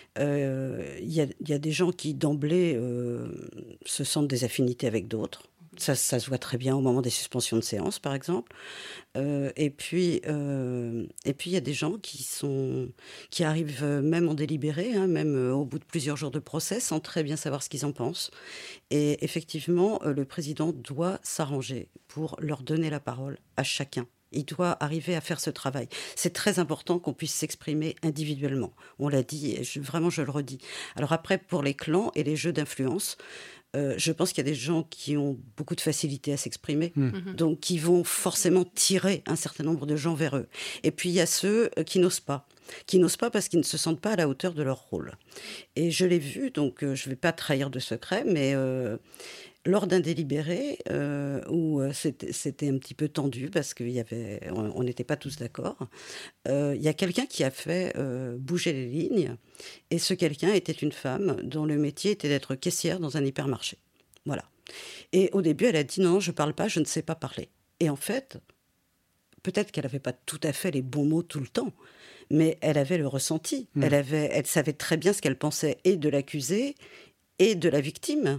euh, il y, a, il y a des gens qui d'emblée euh, se sentent des affinités avec d'autres. Ça, ça se voit très bien au moment des suspensions de séance, par exemple. Euh, et puis, euh, et puis il y a des gens qui sont, qui arrivent même en délibéré, hein, même euh, au bout de plusieurs jours de procès, sans très bien savoir ce qu'ils en pensent. Et effectivement, euh, le président doit s'arranger pour leur donner la parole à chacun. Il doit arriver à faire ce travail. C'est très important qu'on puisse s'exprimer individuellement. On l'a dit, et je, vraiment je le redis. Alors après, pour les clans et les jeux d'influence, euh, je pense qu'il y a des gens qui ont beaucoup de facilité à s'exprimer, Mmh. Mhm. donc qui vont forcément tirer un certain nombre de gens vers eux. Et puis il y a ceux euh, qui n'osent pas, qui n'osent pas parce qu'ils ne se sentent pas à la hauteur de leur rôle. Et je l'ai vu, donc euh, je ne vais pas trahir de secret, mais euh, lors d'un délibéré euh, où euh, c'était, c'était un petit peu tendu parce qu'il y avait, on on n'était pas tous d'accord, euh, il y a quelqu'un qui a fait euh, bouger les lignes, et ce quelqu'un était une femme dont le métier était d'être caissière dans un hypermarché. Voilà. Et au début, elle a dit non, je ne parle pas, je ne sais pas parler. Et en fait, peut-être qu'elle n'avait pas tout à fait les bons mots tout le temps, mais elle avait le ressenti. Mmh. Elle, avait, elle savait très bien ce qu'elle pensait et de l'accusé et de la victime.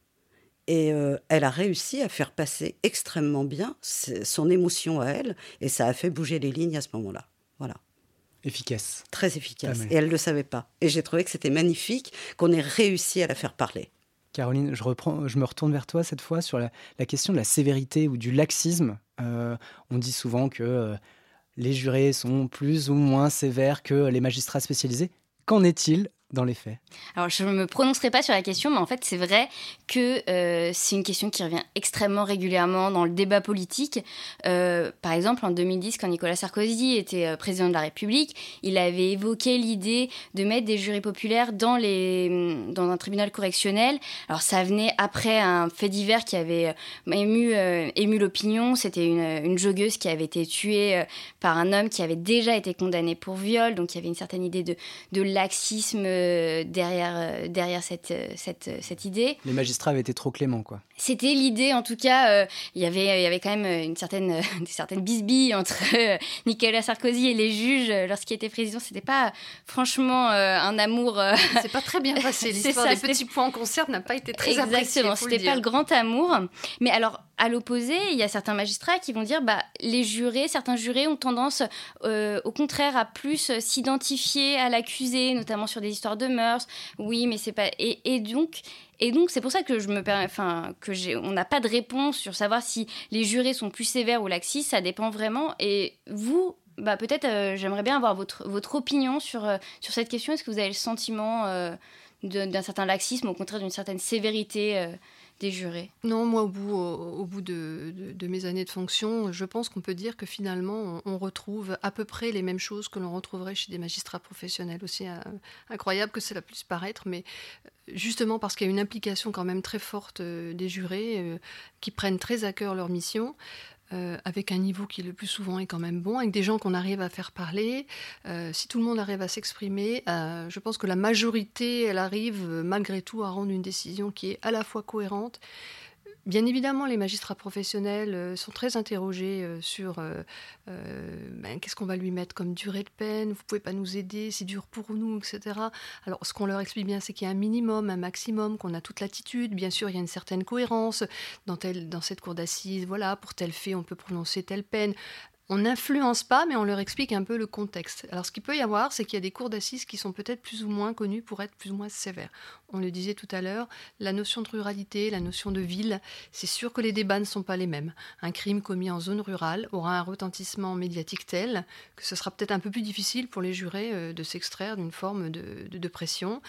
Et euh, elle a réussi à faire passer extrêmement bien s- son émotion à elle, et ça a fait bouger les lignes à ce moment-là. Voilà. Efficace. Très efficace. Ah, mais- Et elle ne le savait pas. Et j'ai trouvé que c'était magnifique qu'on ait réussi à la faire parler. Caroline, je, reprends, je me retourne vers toi cette fois sur la, la question de la sévérité ou du laxisme. Euh, on dit souvent que euh, les jurés sont plus ou moins sévères que les magistrats spécialisés. Qu'en est-il dans les faits? Alors, je ne me prononcerai pas sur la question, mais en fait, c'est vrai que euh, c'est une question qui revient extrêmement régulièrement dans le débat politique. Euh, par exemple, en deux mille dix, quand Nicolas Sarkozy était euh, président de la République, il avait évoqué l'idée de mettre des jurys populaires dans, les, dans un tribunal correctionnel. Alors, ça venait après un fait divers qui avait euh, ému, euh, ému l'opinion. C'était une, une joggeuse qui avait été tuée euh, par un homme qui avait déjà été condamné pour viol. Donc, il y avait une certaine idée de, de laxisme euh, derrière, euh, derrière cette, euh, cette, euh, cette idée. Les magistrats avaient été trop cléments, quoi. C'était l'idée, en tout cas, euh, il y avait, il y avait quand même une certaine, euh, des certaines bisbilles entre euh, Nicolas Sarkozy et les juges euh, lorsqu'il était président. C'était pas, euh, franchement, euh, un amour... euh, C'est pas très bien passé. C'est L'histoire ça, des c'était- petits points en conserve n'a pas été très appréciée. Exactement, faut le c'était pas dire. le grand amour. Mais alors, à l'opposé, il y a certains magistrats qui vont dire bah, les jurés, certains jurés ont tendance, euh, au contraire, à plus s'identifier à l'accusé, notamment sur des histoires de mœurs. Oui, mais c'est pas. Et, et donc. Et donc, c'est pour ça que je me permets, enfin, que j'ai, on n'a pas de réponse sur savoir si les jurés sont plus sévères ou laxistes, ça dépend vraiment. Et vous, bah, peut-être, euh, j'aimerais bien avoir votre, votre opinion sur, euh, sur cette question. Est-ce que vous avez le sentiment euh, de- d'un certain laxisme, au contraire d'une certaine sévérité euh, des jurés? Non, moi, au bout, au, au bout de, de- de mes années de fonction, je pense qu'on peut dire que finalement, on, on retrouve à peu près les mêmes choses que l'on retrouverait chez des magistrats professionnels. Aussi euh, incroyable que cela puisse paraître, mais justement parce qu'il y a une implication quand même très forte euh, des jurés euh, qui prennent très à cœur leur mission. Euh, avec un niveau qui le plus souvent est quand même bon, avec des gens qu'on arrive à faire parler. Euh, si tout le monde arrive à s'exprimer, euh, je pense que la majorité, elle arrive euh, malgré tout à rendre une décision qui est à la fois cohérente. Bien évidemment, les magistrats professionnels euh, sont très interrogés euh, sur euh, euh, ben, qu'est-ce qu'on va lui mettre comme durée de peine, vous ne pouvez pas nous aider, c'est dur pour nous, et cetera. Alors, ce qu'on leur explique bien, c'est qu'il y a un minimum, un maximum, qu'on a toute latitude. Bien sûr, il y a une certaine cohérence dans, tel, dans cette cour d'assises. Voilà, pour tel fait, on peut prononcer telle peine. On n'influence pas, mais on leur explique un peu le contexte. Alors, ce qu'il peut y avoir, c'est qu'il y a des cours d'assises qui sont peut-être plus ou moins connues pour être plus ou moins sévères. On le disait tout à l'heure, la notion de ruralité, la notion de ville, c'est sûr que les débats ne sont pas les mêmes. Un crime commis en zone rurale aura un retentissement médiatique tel que ce sera peut-être un peu plus difficile pour les jurés euh, de s'extraire d'une forme de, de, de pression.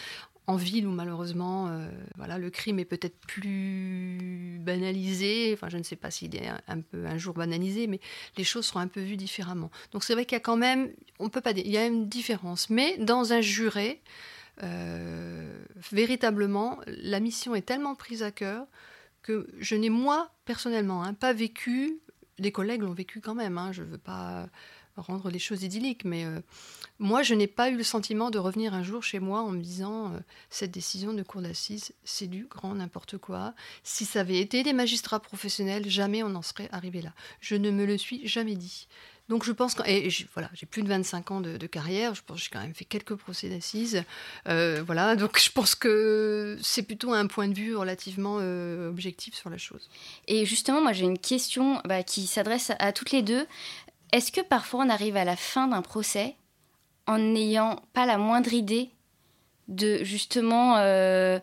en ville où malheureusement euh, voilà, le crime est peut-être plus banalisé, enfin je ne sais pas s'il est un, un peu un jour banalisé, mais les choses seront un peu vues différemment. Donc c'est vrai qu'il y a quand même, on peut pas dire, il y a une différence, mais dans un juré, euh, véritablement, la mission est tellement prise à cœur que je n'ai moi personnellement hein, pas vécu, des collègues l'ont vécu quand même, hein, je ne veux pas rendre les choses idylliques, mais euh, moi, je n'ai pas eu le sentiment de revenir un jour chez moi en me disant euh, cette décision de cour d'assises, c'est du grand n'importe quoi. Si ça avait été des magistrats professionnels, jamais on n'en serait arrivé là. Je ne me le suis jamais dit. Donc je pense que, et je, voilà, j'ai plus de vingt-cinq ans de, de carrière, je pense que j'ai quand même fait quelques procès d'assises, euh, voilà, donc je pense que c'est plutôt un point de vue relativement euh, objectif sur la chose. Et justement, moi j'ai une question bah, qui s'adresse à, à toutes les deux. Est-ce que parfois on arrive à la fin d'un procès en n'ayant pas la moindre idée de justement euh,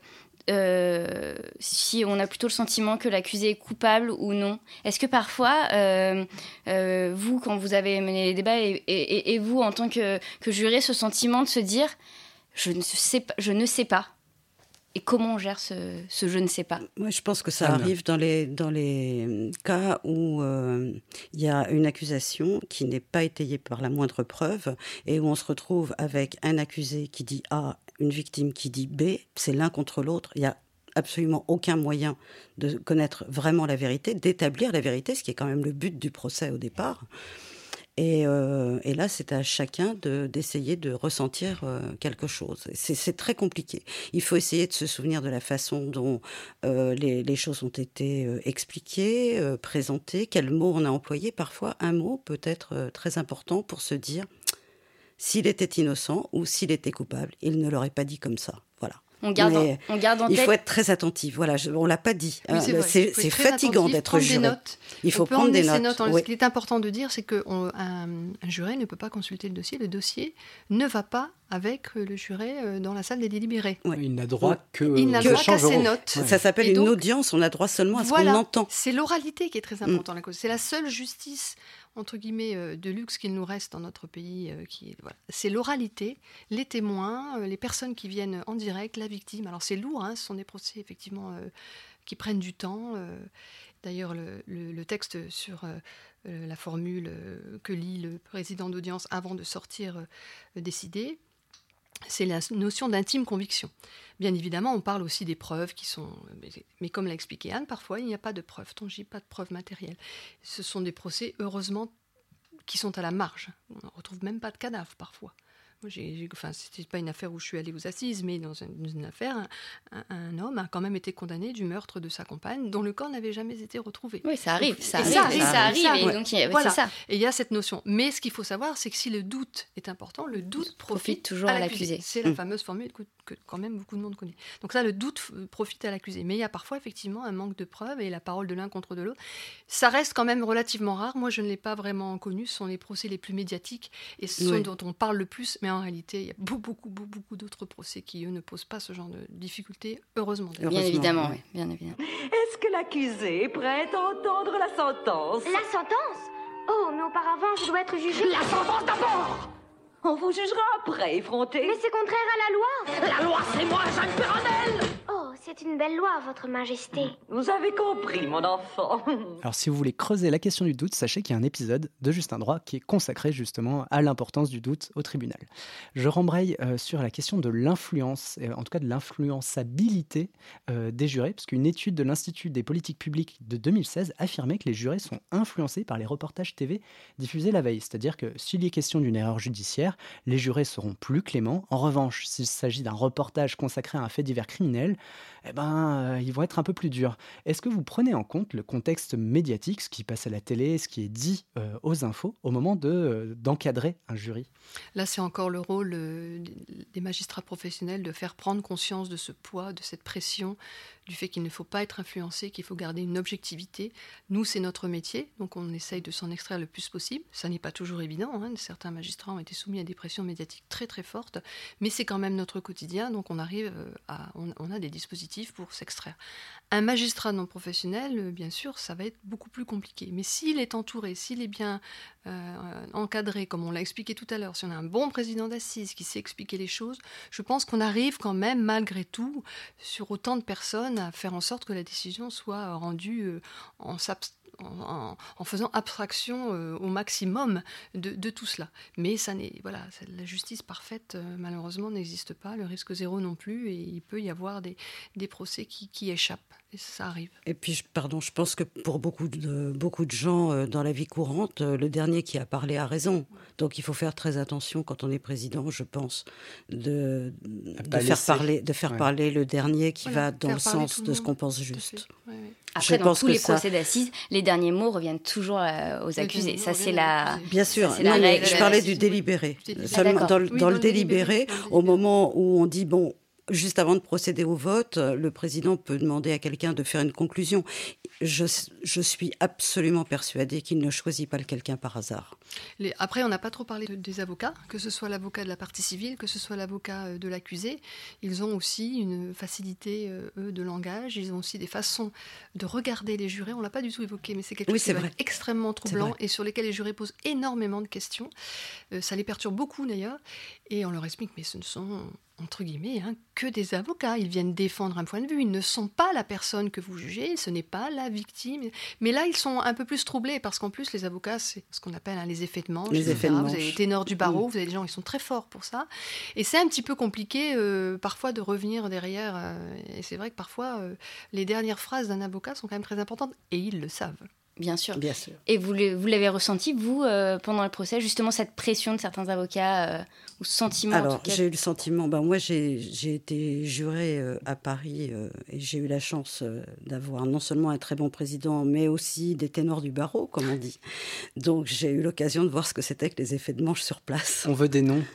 euh, si on a plutôt le sentiment que l'accusé est coupable ou non? Est-ce que parfois, euh, euh, vous, quand vous avez mené les débats, et, et, et vous, en tant que, que juré, ce sentiment de se dire je ne sais pas, je ne sais pas. Et comment on gère ce, ce je ne sais pas? Moi, je pense que ça Anne. arrive dans les, dans les cas où il euh, y a une accusation qui n'est pas étayée par la moindre preuve et où on se retrouve avec un accusé qui dit A, une victime qui dit B, c'est l'un contre l'autre. Il n'y a absolument aucun moyen de connaître vraiment la vérité, d'établir la vérité, ce qui est quand même le but du procès au départ. Et, euh, et là, c'est à chacun de, d'essayer de ressentir euh, quelque chose. C'est, c'est très compliqué. Il faut essayer de se souvenir de la façon dont euh, les, les choses ont été euh, expliquées, euh, présentées, quels mots on a employés. Parfois, un mot peut être euh, très important pour se dire s'il était innocent ou s'il était coupable. Il ne l'aurait pas dit comme ça. Voilà. On garde, en, on garde en tête. Il faut être très attentif. Voilà, je, on l'a pas dit. Oui, c'est, c'est, c'est fatigant attentif, d'être juré. Il faut prendre des notes. notes. Oui. Ce qui est important de dire, c'est qu'un un juré ne peut pas consulter le dossier. Le dossier ne va pas avec le juré dans la salle des délibérés. Oui. Il n'a droit que, il n'a droit qu'à ses notes. Ouais. Ça s'appelle et une donc, audience. On a droit seulement à voilà, ce qu'on entend. C'est l'oralité qui est très importante. Mm. C'est la seule justice entre guillemets de luxe qu'il nous reste dans notre pays. Qui, voilà. C'est l'oralité, les témoins, les personnes qui viennent en direct, la victime. Alors c'est lourd, hein, ce sont des procès effectivement euh, qui prennent du temps. Euh, d'ailleurs, le, le, le texte sur euh, la formule euh, que lit le président d'audience avant de sortir euh, décidé, c'est la notion d'intime conviction. Bien évidemment, on parle aussi des preuves qui sont... Mais, mais comme l'a expliqué Anne, parfois, il n'y a pas de preuves tangibles, pas de preuves matérielles. Ce sont des procès, heureusement, qui sont à la marge. On ne retrouve même pas de cadavre, parfois. Moi, j'ai, j'ai, enfin, c'était pas une affaire où je suis allée aux assises, mais dans une, dans une affaire, un, un, un homme a quand même été condamné du meurtre de sa compagne, dont le corps n'avait jamais été retrouvé. Oui, ça arrive, ça, donc, arrive, ça arrive, ça arrive, ça arrive. Et donc, ouais, voilà. c'est ça. Et il y a cette notion. Mais ce qu'il faut savoir, c'est que si le doute est important, le doute profite, profite toujours à l'accusé. C'est la mmh. fameuse formule que, que quand même beaucoup de monde connaît. Donc ça, le doute profite à l'accusé. Mais il y a parfois effectivement un manque de preuves et la parole de l'un contre de l'autre. Ça reste quand même relativement rare. Moi, je ne l'ai pas vraiment connu. Ce sont les procès les plus médiatiques et ce sont oui. dont on parle le plus. Mais en réalité, il y a beaucoup, beaucoup, beaucoup, beaucoup d'autres procès qui, eux, ne posent pas ce genre de difficultés, heureusement. Bien heureusement, évidemment, oui. Bien évidemment. Est-ce que l'accusé est prêt à entendre la sentence? La sentence? Oh, mais auparavant, je dois être jugée. La sentence d'abord! On vous jugera après, effronté. Mais c'est contraire à la loi. La loi, c'est moi, Jacques Perronel! Oh, c'est une belle loi, votre majesté. Vous avez compris, mon enfant. Alors, si vous voulez creuser la question du doute, sachez qu'il y a un épisode de Juste un droit qui est consacré justement à l'importance du doute au tribunal. Je rembraye euh, sur la question de l'influence, euh, en tout cas de l'influençabilité euh, des jurés, parce qu'une étude de l'Institut des politiques publiques de deux mille seize affirmait que les jurés sont influencés par les reportages T V diffusés la veille. C'est-à-dire que s'il y est question d'une erreur judiciaire, les jurés seront plus cléments. En revanche, s'il s'agit d'un reportage consacré à un fait divers criminel, eh ben, euh, ils vont être un peu plus durs. Est-ce que vous prenez en compte le contexte médiatique, ce qui passe à la télé, ce qui est dit euh, aux infos, au moment de, euh, d'encadrer un jury? Là, c'est encore le rôle euh, des magistrats professionnels de faire prendre conscience de ce poids, de cette pression, du fait qu'il ne faut pas être influencé, qu'il faut garder une objectivité. Nous, c'est notre métier, donc on essaye de s'en extraire le plus possible. Ça n'est pas toujours évident, hein. Certains magistrats ont été soumis à des pressions médiatiques très très fortes, mais c'est quand même notre quotidien, donc on arrive à, on, on a des dispositifs pour s'extraire. Un magistrat non professionnel, bien sûr, ça va être beaucoup plus compliqué, mais s'il est entouré, s'il est bien euh, encadré, comme on l'a expliqué tout à l'heure, si on a un bon président d'assises qui sait expliquer les choses, je pense qu'on arrive quand même, malgré tout, sur autant de personnes, à faire en sorte que la décision soit rendue euh, en s'abstenant. En, en faisant abstraction euh, au maximum de, de tout cela. Mais ça n'est, voilà, la justice parfaite, euh, malheureusement, n'existe pas, le risque zéro non plus, et il peut y avoir des, des procès qui, qui échappent, et ça arrive. Et puis, pardon, je pense que pour beaucoup de, beaucoup de gens euh, dans la vie courante, euh, le dernier qui a parlé a raison. Donc il faut faire très attention quand on est président, je pense, de, de faire, parler, de faire ouais. parler le dernier qui voilà, va dans le sens de ce qu'on pense juste. Ouais, ouais. Après, je dans tous les ça... procès d'assises, les derniers mots reviennent toujours euh, aux accusés. Ça, c'est la. Bien sûr. Ça, c'est non, la mais règle. Je parlais du délibéré. Ah, Seulement dans, le, oui, dans, dans le délibéré, délibéré, au moment où on dit bon. Juste avant de procéder au vote, le président peut demander à quelqu'un de faire une conclusion. Je, je suis absolument persuadée qu'il ne choisit pas le quelqu'un par hasard. Les, après, on n'a pas trop parlé de, des avocats, que ce soit l'avocat de la partie civile, que ce soit l'avocat de l'accusé. Ils ont aussi une facilité, eux, de langage. Ils ont aussi des façons de regarder les jurés. On ne l'a pas du tout évoqué, mais c'est quelque oui, chose c'est qui vrai. est extrêmement troublant et sur lesquels les jurés posent énormément de questions. Euh, ça les perturbe beaucoup, d'ailleurs. Et on leur explique, mais ce ne sont... entre guillemets, hein, que des avocats. Ils viennent défendre un point de vue. Ils ne sont pas la personne que vous jugez, ce n'est pas la victime. Mais là, ils sont un peu plus troublés, parce qu'en plus, les avocats, c'est ce qu'on appelle hein, les effets de manche. Les effets de manche. Vous avez les ténors du barreau, mmh. vous avez des gens qui sont très forts pour ça. Et c'est un petit peu compliqué, euh, parfois, de revenir derrière. Euh, et c'est vrai que parfois, euh, les dernières phrases d'un avocat sont quand même très importantes, et ils le savent. Bien sûr. Bien sûr. Et vous, le, vous l'avez ressenti, vous, euh, pendant le procès, justement, cette pression de certains avocats, euh, ou ce sentiment Alors, en tout cas... j'ai eu le sentiment... Ben, moi, j'ai, j'ai été jurée euh, à Paris, euh, et j'ai eu la chance euh, d'avoir non seulement un très bon président, mais aussi des ténors du barreau, comme on dit. Donc, j'ai eu l'occasion de voir ce que c'était que les effets de manche sur place. On veut des noms.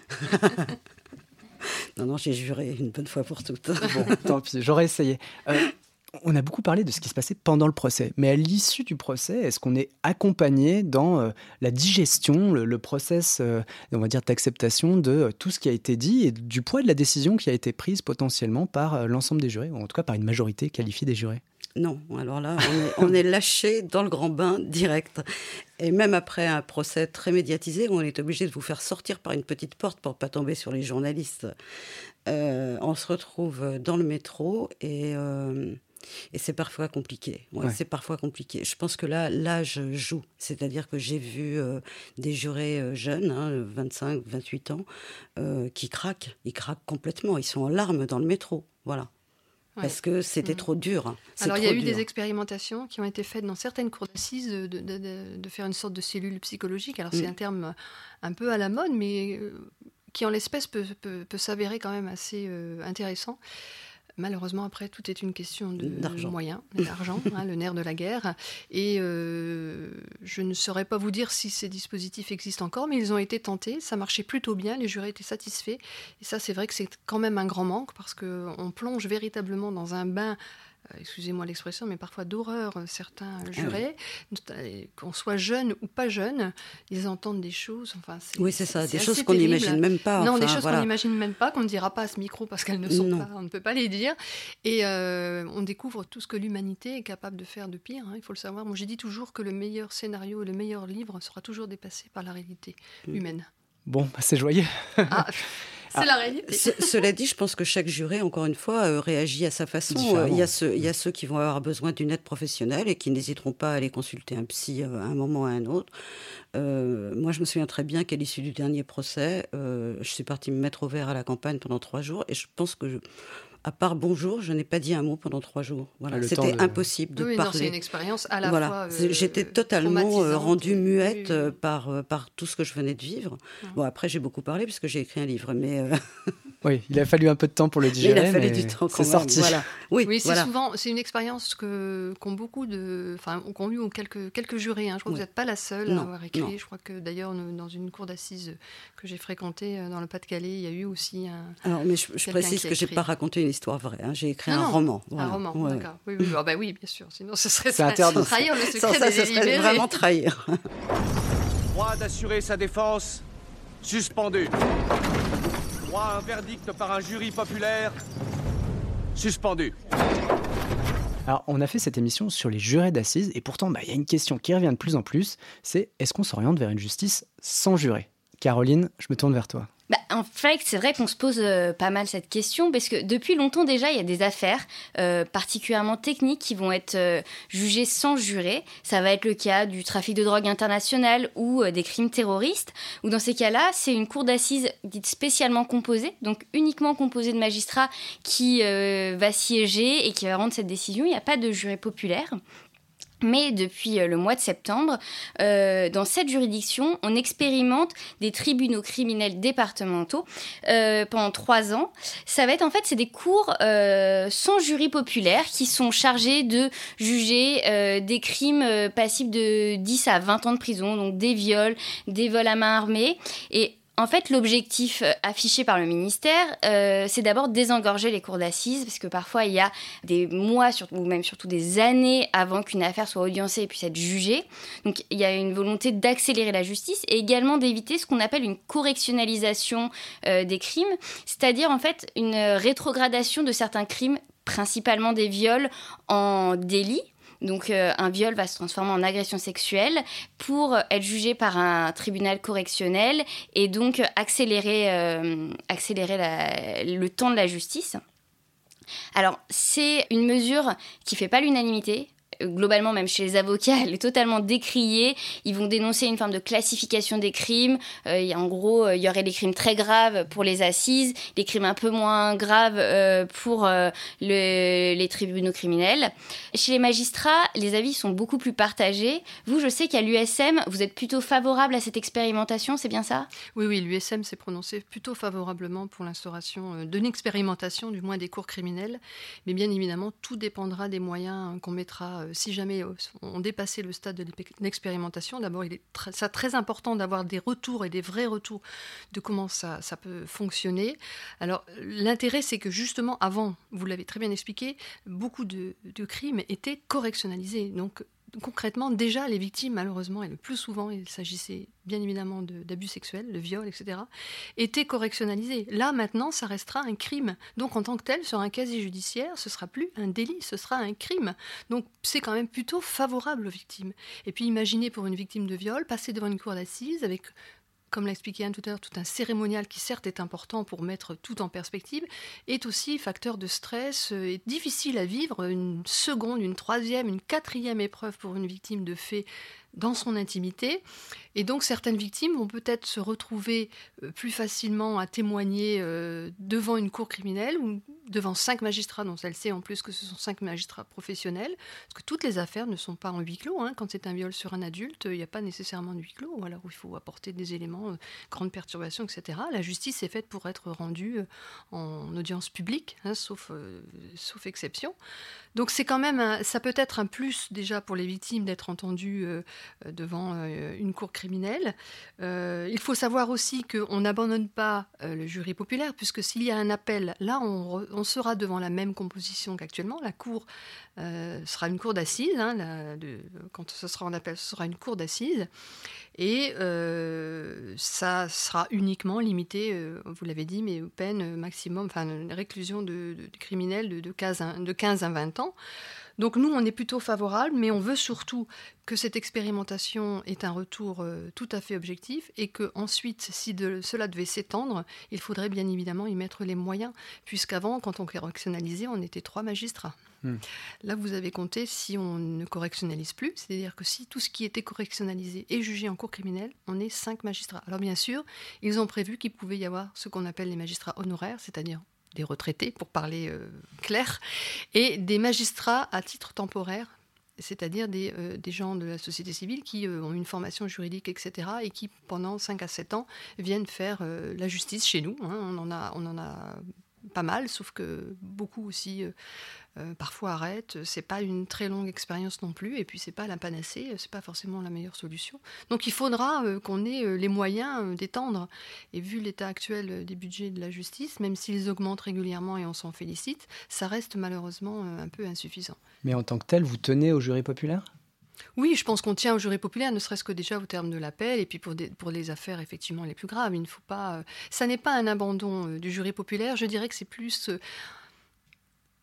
Non, non, j'ai juré une bonne fois pour toutes. Bon, tant pis, j'aurais essayé. Euh... On a beaucoup parlé de ce qui se passait pendant le procès, mais à l'issue du procès, est-ce qu'on est accompagné dans euh, la digestion, le, le process, euh, on va dire, d'acceptation de euh, tout ce qui a été dit et du poids de la décision qui a été prise potentiellement par euh, l'ensemble des jurés, ou en tout cas par une majorité qualifiée des jurés? Non, alors là, on est, on est lâché dans le grand bain direct. Et même après un procès très médiatisé, on est obligé de vous faire sortir par une petite porte pour ne pas tomber sur les journalistes. Euh, on se retrouve dans le métro et... Euh, Et c'est parfois compliqué. Ouais, ouais. C'est parfois compliqué. Je pense que là, l'âge joue. C'est-à-dire que j'ai vu euh, des jurés euh, jeunes, hein, vingt-cinq, vingt-huit ans, euh, qui craquent. Ils craquent complètement. Ils sont en larmes dans le métro. Voilà. Ouais. Parce que c'était mmh. trop dur. C'est Alors, trop il y a eu dur. des expérimentations qui ont été faites dans certaines cours d'assises de, de, de, de faire une sorte de cellule psychologique. Alors, mmh. c'est un terme un peu à la mode, mais euh, qui, en l'espèce, peut, peut, peut s'avérer quand même assez euh, intéressant. Malheureusement, après, tout est une question de d'argent. moyens, d'argent, hein, le nerf de la guerre. Et euh, je ne saurais pas vous dire si ces dispositifs existent encore, mais ils ont été tentés. Ça marchait plutôt bien, les jurés étaient satisfaits. Et ça, c'est vrai que c'est quand même un grand manque, parce qu'on plonge véritablement dans un bain, euh, excusez-moi l'expression, mais parfois d'horreur, certains jurés, ah oui. qu'on soit jeune ou pas jeune, ils entendent des choses. Enfin, c'est, oui, c'est ça, c'est des choses qu'on n'imagine même pas. Non, enfin, des choses voilà. qu'on n'imagine même pas, qu'on ne dira pas à ce micro parce qu'elles ne sont non. pas, on ne peut pas les dire. Et euh, on découvre tout ce que l'humanité est capable de faire de pire, hein, il faut le savoir. Moi, j'ai dit toujours que le meilleur scénario, le meilleur livre sera toujours dépassé par la réalité mmh. humaine. Bon, bah c'est joyeux. Ah. C'est ah, la réalité. Ce, cela dit, je pense que chaque juré, encore une fois, euh, réagit à sa façon. Euh, il, y a ceux, il y a ceux qui vont avoir besoin d'une aide professionnelle et qui n'hésiteront pas à aller consulter un psy à un moment ou à un autre. Euh, moi, je me souviens très bien qu'à l'issue du dernier procès, euh, je suis partie me mettre au vert à la campagne pendant trois jours et je pense que... Je, à part bonjour, je n'ai pas dit un mot pendant trois jours. Voilà. Ah, c'était de... impossible de oui, parler. Non, c'est une expérience à la voilà. fois euh, J'étais totalement euh, rendue muette oui, oui. Euh, par, euh, par tout ce que je venais de vivre. Ah. Bon, après, j'ai beaucoup parlé puisque j'ai écrit un livre, mais... Euh... Oui, il a fallu un peu de temps pour le digérer, il a fallu mais du temps quand c'est même. sorti. Voilà. Oui, oui c'est voilà. souvent, c'est une expérience que, qu'ont beaucoup de... Enfin, qu'ont eu quelques, quelques jurés. Hein. Je crois oui. que vous n'êtes pas la seule non, à avoir écrit. Non. Je crois que d'ailleurs, nous, dans une cour d'assises que j'ai fréquentée dans le Pas-de-Calais, il y a eu aussi un... Alors, mais je, je précise que je n'ai pas raconté une histoire vraie. Hein. J'ai écrit non, un non, roman. Un voilà. roman, ouais. d'accord. Oui, oui, ah bah oui, bien sûr. Sinon, ce serait c'est interdit. Trahir le secret Sans ça, des ce serait délibérés. vraiment trahir. Droit d'assurer sa défense, suspendu. Droit à un verdict par un jury populaire, suspendu. Alors, on a fait cette émission sur les jurés d'assises, et pourtant, bah, y a une question qui revient de plus en plus, c'est est-ce qu'on s'oriente vers une justice sans jurés ? Caroline, je me tourne vers toi. Bah, en fait, c'est vrai qu'on se pose euh, pas mal cette question parce que depuis longtemps déjà, il y a des affaires euh, particulièrement techniques qui vont être euh, jugées sans juré. Ça va être le cas du trafic de drogue international ou euh, des crimes terroristes. Ou dans ces cas-là, c'est une cour d'assises dite spécialement composée, donc uniquement composée de magistrats qui euh, va siéger et qui va rendre cette décision. Il n'y a pas de juré populaire. Mais depuis le mois de septembre, euh, dans cette juridiction, on expérimente des tribunaux criminels départementaux euh, pendant trois ans. Ça va être en fait, c'est des cours euh, sans jury populaire qui sont chargés de juger euh, des crimes euh, passibles de dix à vingt ans de prison, donc des viols, des vols à main armée. Et en fait, l'objectif affiché par le ministère, euh, c'est d'abord désengorger les cours d'assises, parce que parfois, il y a des mois, ou même surtout des années avant qu'une affaire soit audiencée et puisse être jugée. Donc, il y a une volonté d'accélérer la justice et également d'éviter ce qu'on appelle une correctionnalisation euh, des crimes, c'est-à-dire, en fait, une rétrogradation de certains crimes, principalement des viols, en délits. Donc euh, un viol va se transformer en agression sexuelle pour être jugé par un tribunal correctionnel et donc accélérer, euh, accélérer la, le temps de la justice. Alors c'est une mesure qui ne fait pas l'unanimité. Globalement, même chez les avocats, elle est totalement décriée. Ils vont dénoncer une forme de classification des crimes. Euh, en gros, il y aurait des crimes très graves pour les assises, des crimes un peu moins graves euh, pour euh, le, les tribunaux criminels. Chez les magistrats, les avis sont beaucoup plus partagés. Vous, je sais qu'à l'U S M, vous êtes plutôt favorable à cette expérimentation, c'est bien ça ? Oui, oui, l'U S M s'est prononcé plutôt favorablement pour l'instauration d'une expérimentation, du moins des cours criminels. Mais bien évidemment, tout dépendra des moyens qu'on mettra si jamais on dépassait le stade de l'expérimentation. D'abord, il est très, ça, très important d'avoir des retours et des vrais retours de comment ça, ça peut fonctionner. Alors, l'intérêt, c'est que justement, avant, vous l'avez très bien expliqué, beaucoup de, de crimes étaient correctionnalisés. Donc, concrètement, déjà, les victimes, malheureusement, et le plus souvent, il s'agissait bien évidemment de, d'abus sexuels, de viols, et cetera, étaient correctionnalisés. Là, maintenant, ça restera un crime. Donc, en tant que tel, sur un casier judiciaire, ce ne sera plus un délit, ce sera un crime. Donc, c'est quand même plutôt favorable aux victimes. Et puis, imaginez pour une victime de viol, passer devant une cour d'assises avec, comme l'a expliqué Anne tout à l'heure, tout un cérémonial qui certes est important pour mettre tout en perspective, est aussi facteur de stress, est difficile à vivre, une seconde, une troisième, une quatrième épreuve pour une victime de fait dans son intimité. Et donc certaines victimes vont peut-être se retrouver plus facilement à témoigner euh, devant une cour criminelle ou devant cinq magistrats, dont elle sait en plus que ce sont cinq magistrats professionnels, parce que toutes les affaires ne sont pas en huis clos. Hein. Quand c'est un viol sur un adulte, il n'y a pas nécessairement de huis clos, ou alors il faut apporter des éléments, euh, grande perturbation, et cetera. La justice est faite pour être rendue euh, en audience publique, hein, sauf, euh, sauf exception. Donc c'est quand même, un, ça peut être un plus déjà pour les victimes d'être entendues euh, devant euh, une cour criminelle. Euh, il faut savoir aussi qu'on n'abandonne pas euh, le jury populaire, puisque s'il y a un appel, là on, re, on sera devant la même composition qu'actuellement. La cour euh, sera une cour d'assises, hein, la, de, quand ce sera en appel, ce sera une cour d'assises, et euh, ça sera uniquement limité, euh, vous l'avez dit, mais aux peines maximum, enfin une réclusion de, de, de criminels de, de, quinze à vingt ans. Donc nous, on est plutôt favorable, mais on veut surtout que cette expérimentation ait un retour euh, tout à fait objectif et qu'ensuite, si de, cela devait s'étendre, il faudrait bien évidemment y mettre les moyens, puisqu'avant, quand on correctionnalisait, on était trois magistrats. Mmh. Là, vous avez compté si on ne correctionnalise plus, c'est-à-dire que si tout ce qui était correctionnalisé est jugé en cour criminelle, on est cinq magistrats. Alors bien sûr, ils ont prévu qu'il pouvait y avoir ce qu'on appelle les magistrats honoraires, c'est-à-dire des retraités, pour parler euh, clair, et des magistrats à titre temporaire, c'est-à-dire des, euh, des gens de la société civile qui euh, ont une formation juridique, et cetera, et qui, pendant cinq à sept ans, viennent faire euh, la justice chez nous. Hein. On en a, on en a pas mal, sauf que beaucoup aussi euh, euh, parfois arrêtent. C'est pas une très longue expérience non plus, et puis c'est pas la panacée, c'est pas forcément la meilleure solution. Donc il faudra euh, qu'on ait euh, les moyens euh, d'étendre. Et vu l'état actuel euh, des budgets de la justice, même s'ils augmentent régulièrement et on s'en félicite, ça reste malheureusement euh, un peu insuffisant. Mais en tant que tel, vous tenez au jury populaire ? Oui, je pense qu'on tient au jury populaire, ne serait-ce que déjà au terme de l'appel, et puis pour, des, pour les affaires effectivement les plus graves. Il ne faut pas, euh, ça n'est pas un abandon euh, du jury populaire, je dirais que c'est plus... Euh,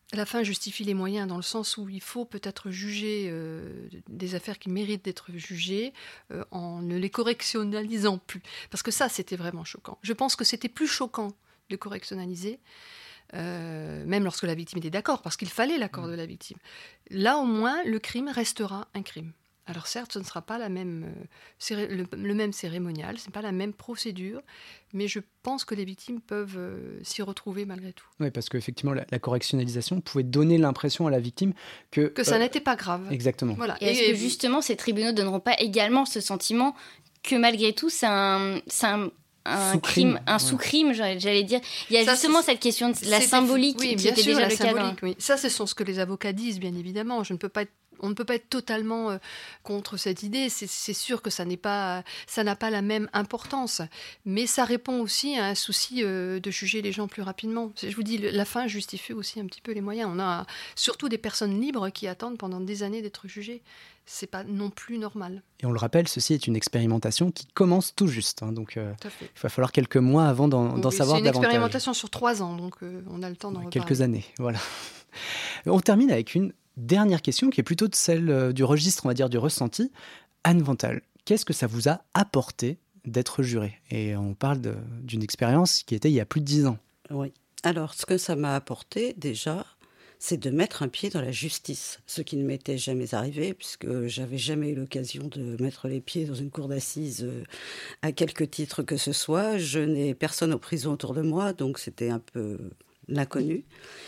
La fin justifie les moyens, dans le sens où il faut peut-être juger euh, des affaires qui méritent d'être jugées euh, en ne les correctionnalisant plus. Parce que ça, c'était vraiment choquant. Je pense que c'était plus choquant de correctionnaliser, euh, même lorsque la victime était d'accord, parce qu'il fallait l'accord de la victime. Là, au moins, le crime restera un crime. Alors certes, ce ne sera pas la même, euh, céré- le, le même cérémonial, ce n'est pas la même procédure, mais je pense que les victimes peuvent euh, s'y retrouver malgré tout. Oui, parce qu'effectivement, la, la correctionnalisation pouvait donner l'impression à la victime que... Que ça euh, n'était pas grave. Exactement. Voilà. Et est-ce Et- que justement ces tribunaux ne donneront pas également ce sentiment que malgré tout c'est un, c'est un, un Sous-crime, crime, un ouais. sous-crime, j'allais j'allais dire. Il y a Ça, justement c'est- cette question de la C'était- symbolique oui, qui bien était sûr, déjà la le cas. dans- symbolique, oui. Ça, ce sont ce que les avocats disent, bien évidemment. Je ne peux pas être- on ne peut pas être totalement euh, contre cette idée. C'est, c'est sûr que ça n'est pas, ça n'a pas la même importance. Mais ça répond aussi à un souci euh, de juger les gens plus rapidement. Je vous dis, le- la fin justifie aussi un petit peu les moyens. On a surtout des personnes libres qui attendent pendant des années d'être jugées. C'est pas non plus normal. Et on le rappelle, ceci est une expérimentation qui commence tout juste. hein, donc, euh, Tout à fait. il va falloir quelques mois avant d'en, d'en Oui, savoir c'est une davantage. expérimentation sur trois ans, donc euh, on a le temps d'en reparler. Quelques années, voilà. On termine avec une dernière question qui est plutôt de celle euh, du registre, on va dire, du ressenti. Anne Vental, qu'est-ce que ça vous a apporté d'être jurée ? Et on parle de- d'une expérience qui était il y a plus de dix ans. Oui. Alors, ce que ça m'a apporté, déjà, c'est de mettre un pied dans la justice, ce qui ne m'était jamais arrivé, puisque j'avais jamais eu l'occasion de mettre les pieds dans une cour d'assises euh, à quelque titre que ce soit. Je n'ai personne en prison autour de moi, donc c'était un peu l'inconnu.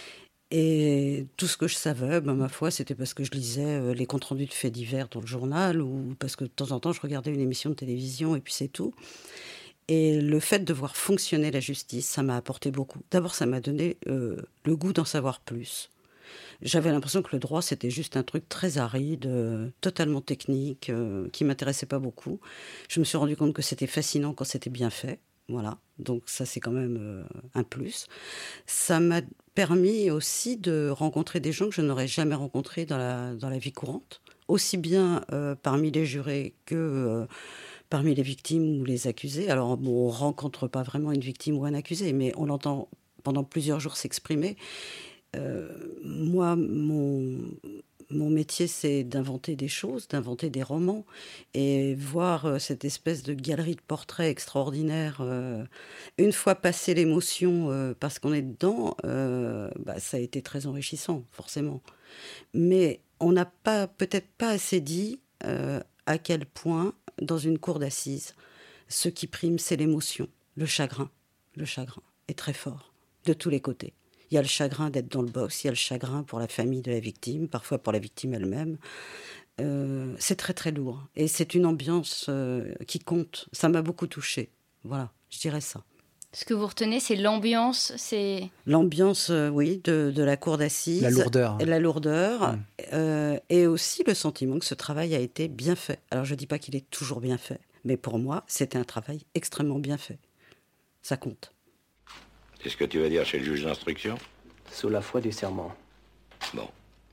Et tout ce que je savais, ben, ma foi, c'était parce que je lisais euh, les comptes rendus de faits divers dans le journal, ou parce que de temps en temps, je regardais une émission de télévision, et puis c'est tout. Et le fait de voir fonctionner la justice, ça m'a apporté beaucoup. D'abord, ça m'a donné euh, le goût d'en savoir plus. J'avais l'impression que le droit, c'était juste un truc très aride, euh, totalement technique, euh, qui m'intéressait pas beaucoup. Je me suis rendu compte que c'était fascinant quand c'était bien fait. Voilà, donc ça c'est quand même euh, un plus. Ça m'a permis aussi de rencontrer des gens que je n'aurais jamais rencontrés dans la, dans la vie courante, aussi bien euh, parmi les jurés que euh, parmi les victimes ou les accusés. Alors bon, on ne rencontre pas vraiment une victime ou un accusé, mais on l'entend pendant plusieurs jours s'exprimer. Euh, moi, mon... Mon métier, c'est d'inventer des choses, d'inventer des romans, et voir euh, cette espèce de galerie de portraits extraordinaire, euh, une fois passée l'émotion, euh, parce qu'on est dedans, euh, bah, ça a été très enrichissant, forcément. Mais on n'a pas, peut-être pas assez dit euh, à quel point, dans une cour d'assises, ce qui prime, c'est l'émotion, le chagrin. Le chagrin est très fort, de tous les côtés. Il y a le chagrin d'être dans le box, il y a le chagrin pour la famille de la victime, parfois pour la victime elle-même. Euh, c'est très très lourd. Et c'est une ambiance euh, qui compte. Ça m'a beaucoup touchée. Voilà, je dirais ça. Ce que vous retenez, c'est l'ambiance, c'est... L'ambiance, euh, oui, de, de la cour d'assises. La lourdeur. La lourdeur. Mmh. Euh, et aussi le sentiment que ce travail a été bien fait. Alors je ne dis pas qu'il est toujours bien fait, mais pour moi, c'était un travail extrêmement bien fait. Ça compte. C'est ce que tu vas dire chez le juge d'instruction? Sous la foi du serment. Bon.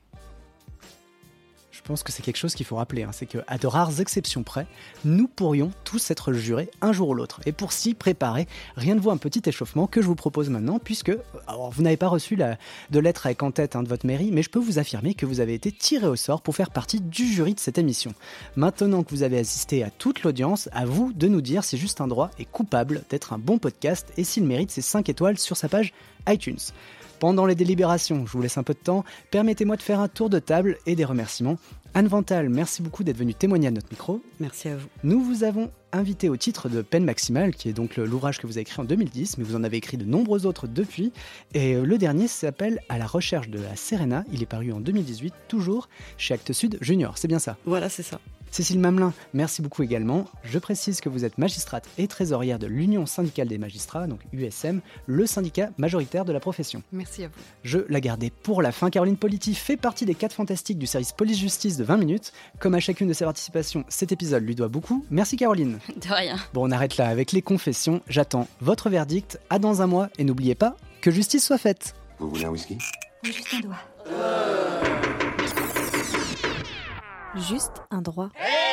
Je pense que c'est quelque chose qu'il faut rappeler, hein, c'est qu'à de rares exceptions près, nous pourrions tous être jurés un jour ou l'autre. Et pour s'y préparer, rien de vaut un petit échauffement que je vous propose maintenant, puisque alors, vous n'avez pas reçu la, de lettre avec en tête hein, de votre mairie, mais je peux vous affirmer que vous avez été tiré au sort pour faire partie du jury de cette émission. Maintenant que vous avez assisté à toute l'audience, à vous de nous dire si Juste un droit est coupable d'être un bon podcast et s'il mérite ses cinq étoiles sur sa page iTunes. Pendant les délibérations, je vous laisse un peu de temps, permettez-moi de faire un tour de table et des remerciements. Anne Vental, merci beaucoup d'être venue témoigner à notre micro. Merci à vous. Nous vous avons invité au titre de Peine maximale, qui est donc l'ouvrage que vous avez écrit en deux mille dix, mais vous en avez écrit de nombreux autres depuis. Et le dernier s'appelle À la recherche de la Serena. Il est paru en deux mille dix-huit, toujours chez Actes Sud Junior. C'est bien ça? Voilà, c'est ça. Cécile Mamelin, merci beaucoup également. Je précise que vous êtes magistrate et trésorière de l'Union syndicale des magistrats, donc U S M, le syndicat majoritaire de la profession. Merci à vous. Je la gardais pour la fin. Caroline Politi fait partie des quatre fantastiques du service police-justice de vingt minutes. Comme à chacune de ses participations, cet épisode lui doit beaucoup. Merci Caroline. De rien. Bon, on arrête là avec les confessions. J'attends votre verdict. À dans un mois et n'oubliez pas que justice soit faite. Vous voulez un whisky? Juste un doigt. Juste un droit. Hey